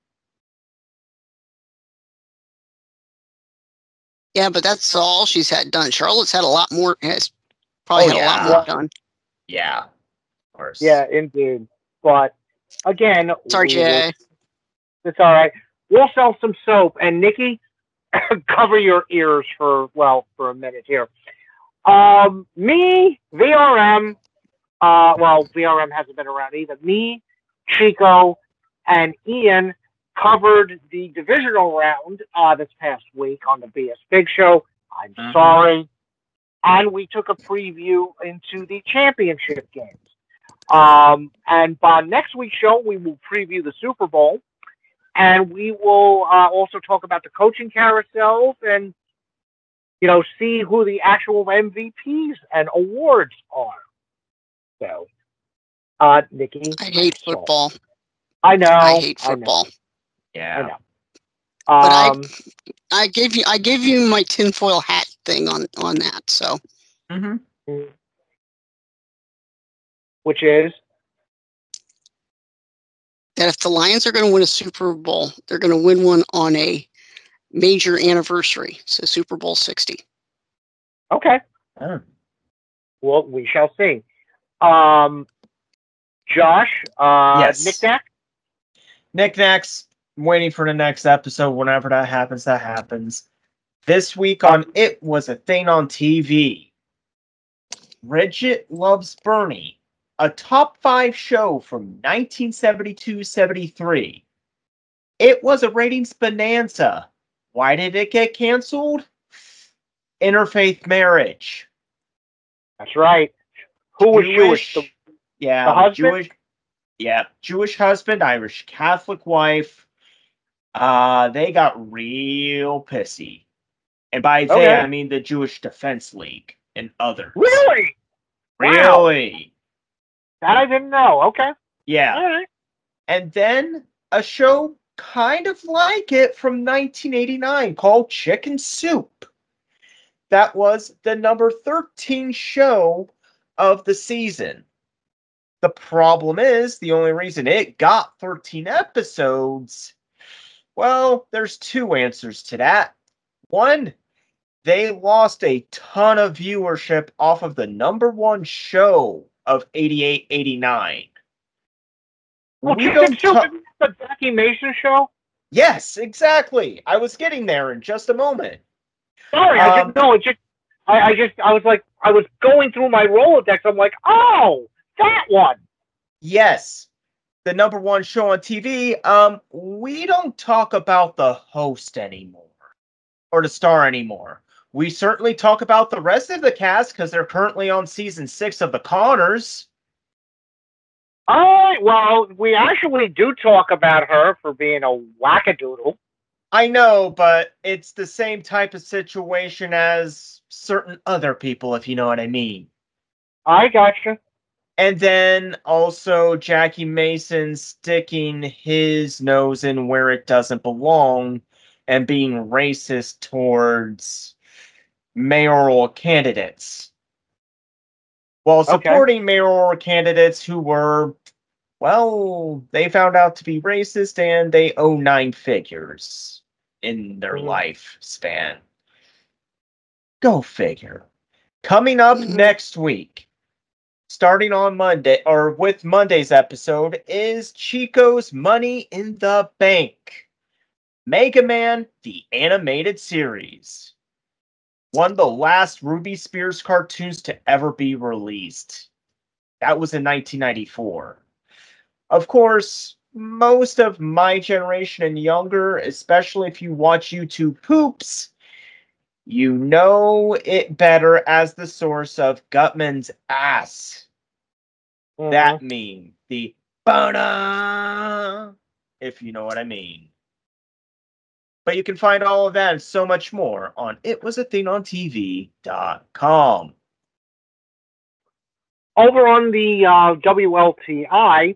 Yeah, but that's all she's had done. Charlotte's had a lot more. Has probably had a lot more done. Yeah. Of course. Yeah, indeed. But again, Sorry, Jay. It's all right. We'll sell some soap, and Nikki, cover your ears for a minute here. Me, VRM. VRM hasn't been around either. Me, Chico, and Ian covered the divisional round this past week on the BS Big Show. I'm sorry. And we took a preview into the championship games. And by next week's show, we will preview the Super Bowl. And we will also talk about the coaching carousels and, see who the actual MVPs and awards are. So, Nikki. I hate football. I know. I hate football. Yeah. I know. But I gave you my tinfoil hat thing on that. So. Mm-hmm. Which is that if the Lions are going to win a Super Bowl, they're going to win one on a major anniversary. So Super Bowl 60. Okay. Oh. Well, we shall see. Josh, yes. Knick-Knack? Knick-Knacks. I'm waiting for the next episode. Whenever that happens, that happens. This week on It Was a Thing on TV. Bridget Loves Bernie. A top 5 show from 1972-73. It was a ratings bonanza. Why did it get canceled? Interfaith marriage. That's right. Who was Jewish? The husband? Jewish. Yeah, Jewish husband, Irish Catholic wife. They got real pissy. And by they, I mean the Jewish Defense League and others. Really? Really? Wow. That I didn't know. Okay. Yeah. All right. And then a show kind of like it from 1989 called Chicken Soup. That was the number 13 show of the season. The problem is, the only reason it got 13 episodes, well, there's two answers to that. One, they lost a ton of viewership off of the number one show of 88-89. Well, Chicken Soup is the Jackie Mason show? Yes, exactly. I was getting there in just a moment. Sorry, I was going through my Rolodex. I'm like, oh, that one. Yes, the number one show on TV. We don't talk about the host anymore, or the star anymore. We certainly talk about the rest of the cast because they're currently on season 6 of The Conners. All right, well, we actually do talk about her for being a wackadoodle. I know, but it's the same type of situation as certain other people, if you know what I mean. I gotcha. And then also Jackie Mason sticking his nose in where it doesn't belong and being racist towards mayoral candidates, while supporting mayoral candidates who were, well, they found out to be racist and they owe 9 figures in their lifespan. Go figure. Coming up next week, starting on Monday, or with Monday's episode, is Chico's Money in the Bank. Mega Man, the animated series. One of the last Ruby Spears cartoons to ever be released. That was in 1994. Of course, most of my generation and younger, especially if you watch YouTube Poops, you know it better as the source of Gutman's ass. That meme. The Bona, if you know what I mean. But you can find all of that and so much more on itwasathingontv.com. Over on the WLTI,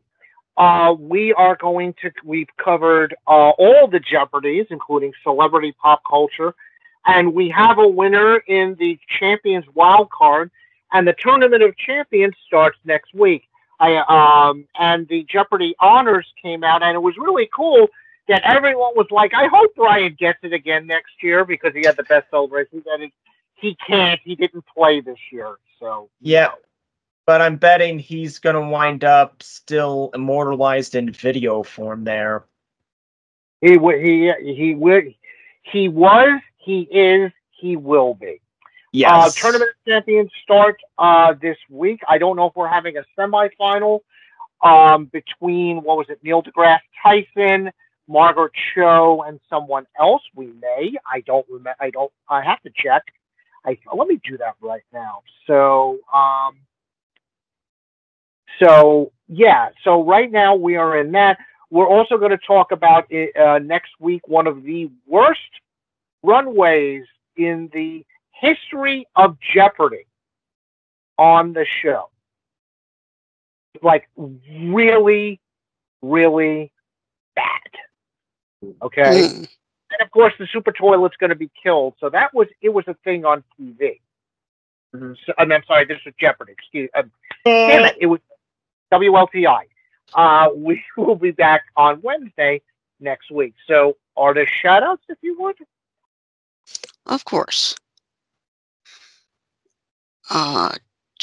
we've covered all the Jeopardies, including Celebrity Pop Culture, and we have a winner in the Champions Wild Card, and the Tournament of Champions starts next week. And the Jeopardy honors came out, and it was really cool that everyone was like, I hope Brian gets it again next year because he had the best celebration. And he can't. He didn't play this year. So yeah, but I'm betting he's going to wind up still immortalized in video form there. He was, he is, he will be. Yes. Tournament of Champions start this week. I don't know if we're having a semifinal between, Neil deGrasse Tyson, Margaret Cho, and someone else. We may. I don't remember. I have to check. Let me do that right now. So right now we are in that. We're also going to talk about next week one of the worst runways in the history of Jeopardy on the show. Like really, really bad. Okay. And of course the super toilet's going to be killed. So it was a thing on TV. So, I'm sorry, this was Jeopardy. Damn it. It was WLTI. We will be back on Wednesday next week. So artist shout outs if you would. Of course. One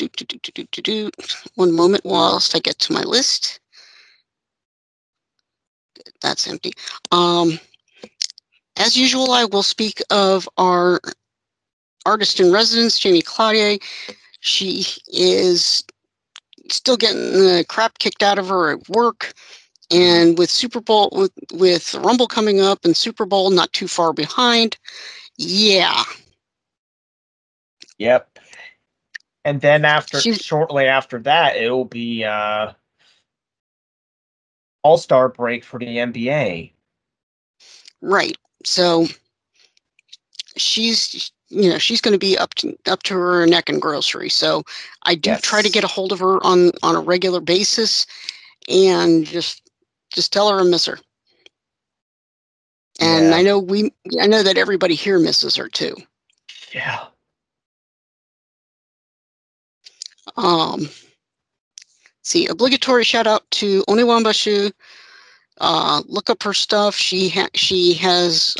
moment whilst I get to my list. That's empty. As usual, I will speak of our artist in residence, Jamie Cloutier. She is still getting the crap kicked out of her at work, and with Super Bowl, with Rumble coming up and Super Bowl not too far behind. Yeah. Yep. And then shortly after that, it'll be All-Star break for the NBA. Right. So she's going to be up to her neck in grocery. So I do try to get a hold of her on a regular basis and just Just tell her I miss her. And Yeah. I know that everybody here misses her too. Yeah. See, obligatory shout out to Oniwambashu. Look up her stuff. She has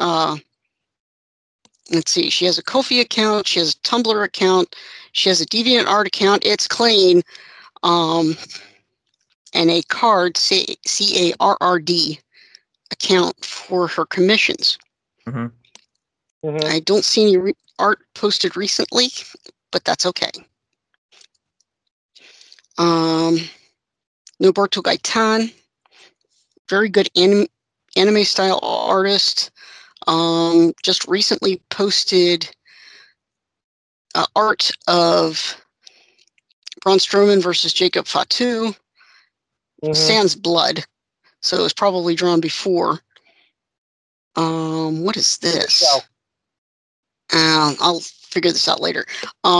let's see, she has a Ko-fi account, she has a Tumblr account, she has a DeviantArt account. It's clean. And a card, CARRD account for her commissions. I don't see any art posted recently, but that's okay. Noberto Gaitan, very good anime style artist. Just recently posted art of Braun Strowman versus Jacob Fatu, sans blood, so it was probably drawn before. What is this? I'll figure this out later.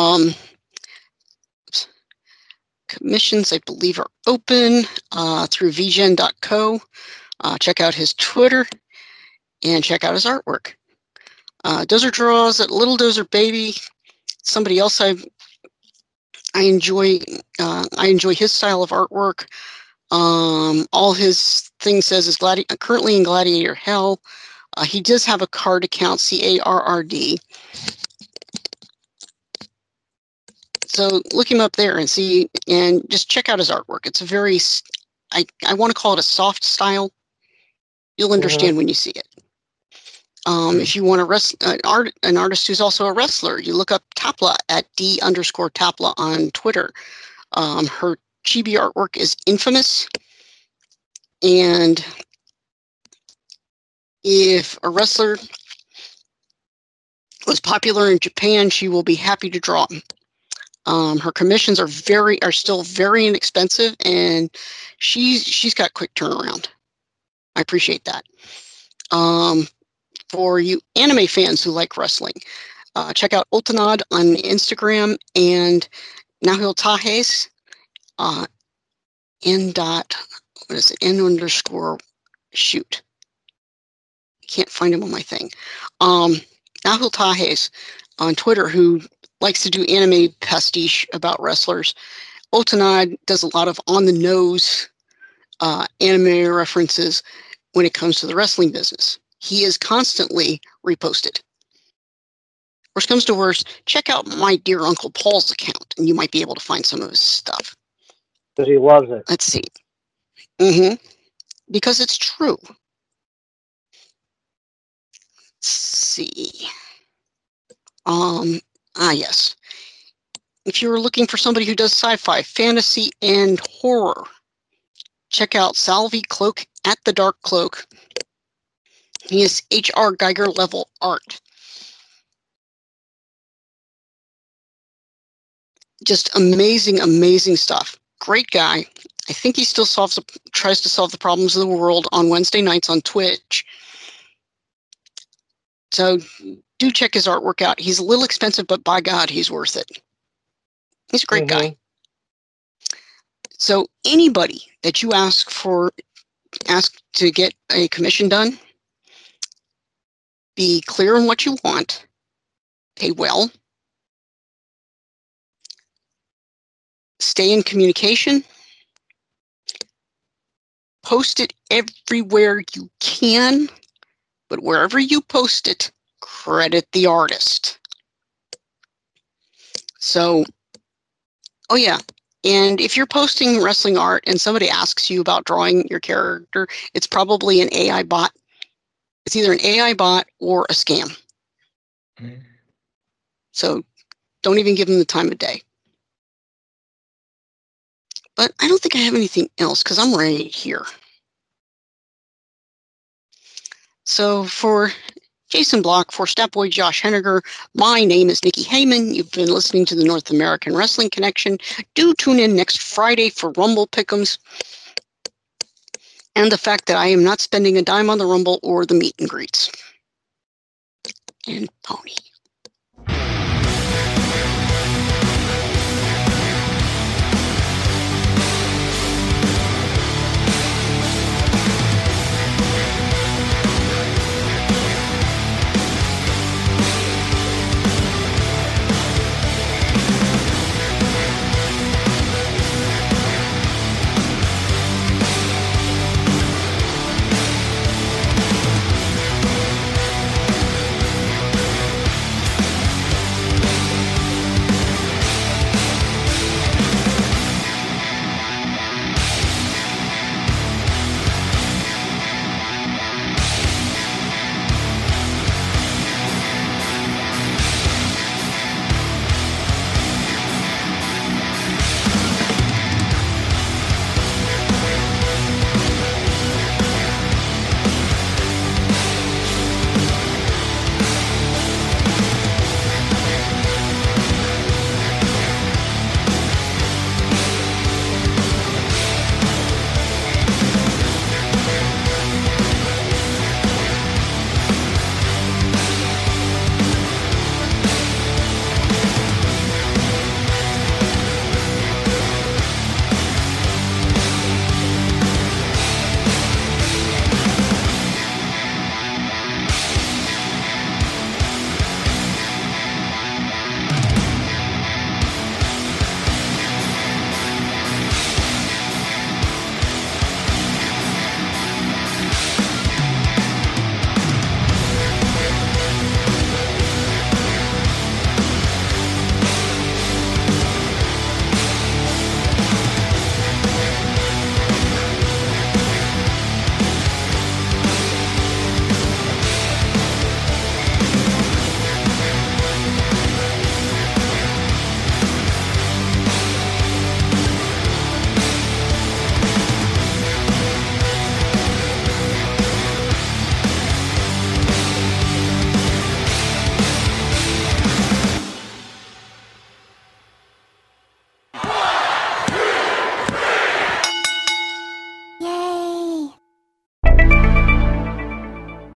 Commissions, I believe, are open through vgen.co. Check out his Twitter and check out his artwork. Dozer Draws, at Little Dozer Baby, somebody else I enjoy. I enjoy his style of artwork. All his thing says is currently in Gladiator Hell. He does have a card account, CARRD. So look him up there and see, and just check out his artwork. It's a very, I want to call it a soft style. You'll understand when you see it. If you want an artist who's also a wrestler, you look up Tapla at D_Tapla on Twitter. Her chibi artwork is infamous. And if a wrestler was popular in Japan, she will be happy to draw him. Her commissions are still very inexpensive, and she's got quick turnaround. I appreciate that. For you anime fans who like wrestling, check out Ultanad on Instagram and Nahil Tahes N_shoot. I can't find him on my thing. Nahil Tahes on Twitter, who likes to do anime pastiche about wrestlers. Ultanad does a lot of on-the-nose anime references when it comes to the wrestling business. He is constantly reposted. Worst comes to worst, check out my dear Uncle Paul's account, and you might be able to find some of his stuff. Because he loves it. Let's see. Because it's true. Let's see. Yes. If you're looking for somebody who does sci-fi, fantasy, and horror, check out Salvi Cloak at the Dark Cloak. He is H.R. Geiger level art. Just amazing, amazing stuff. Great guy. I think he still tries to solve the problems of the world on Wednesday nights on Twitch. So do check his artwork out. He's a little expensive, but by God, he's worth it. He's a great guy. So anybody that you ask to get a commission done, be clear on what you want, pay well, stay in communication, post it everywhere you can, but wherever you post it, credit the artist. So, oh yeah, and if you're posting wrestling art and somebody asks you about drawing your character, it's probably an AI bot. It's either an AI bot or a scam. So don't even give them the time of day. But I don't think I have anything else because I'm right here. So for Jason Block, for Statboy Josh Henniger, my name is Nikki Heyman. You've been listening to the North American Wrestling Connection. Do tune in next Friday for Rumble Pick'ems. And the fact that I am not spending a dime on the Rumble or the meet and greets. And Pony.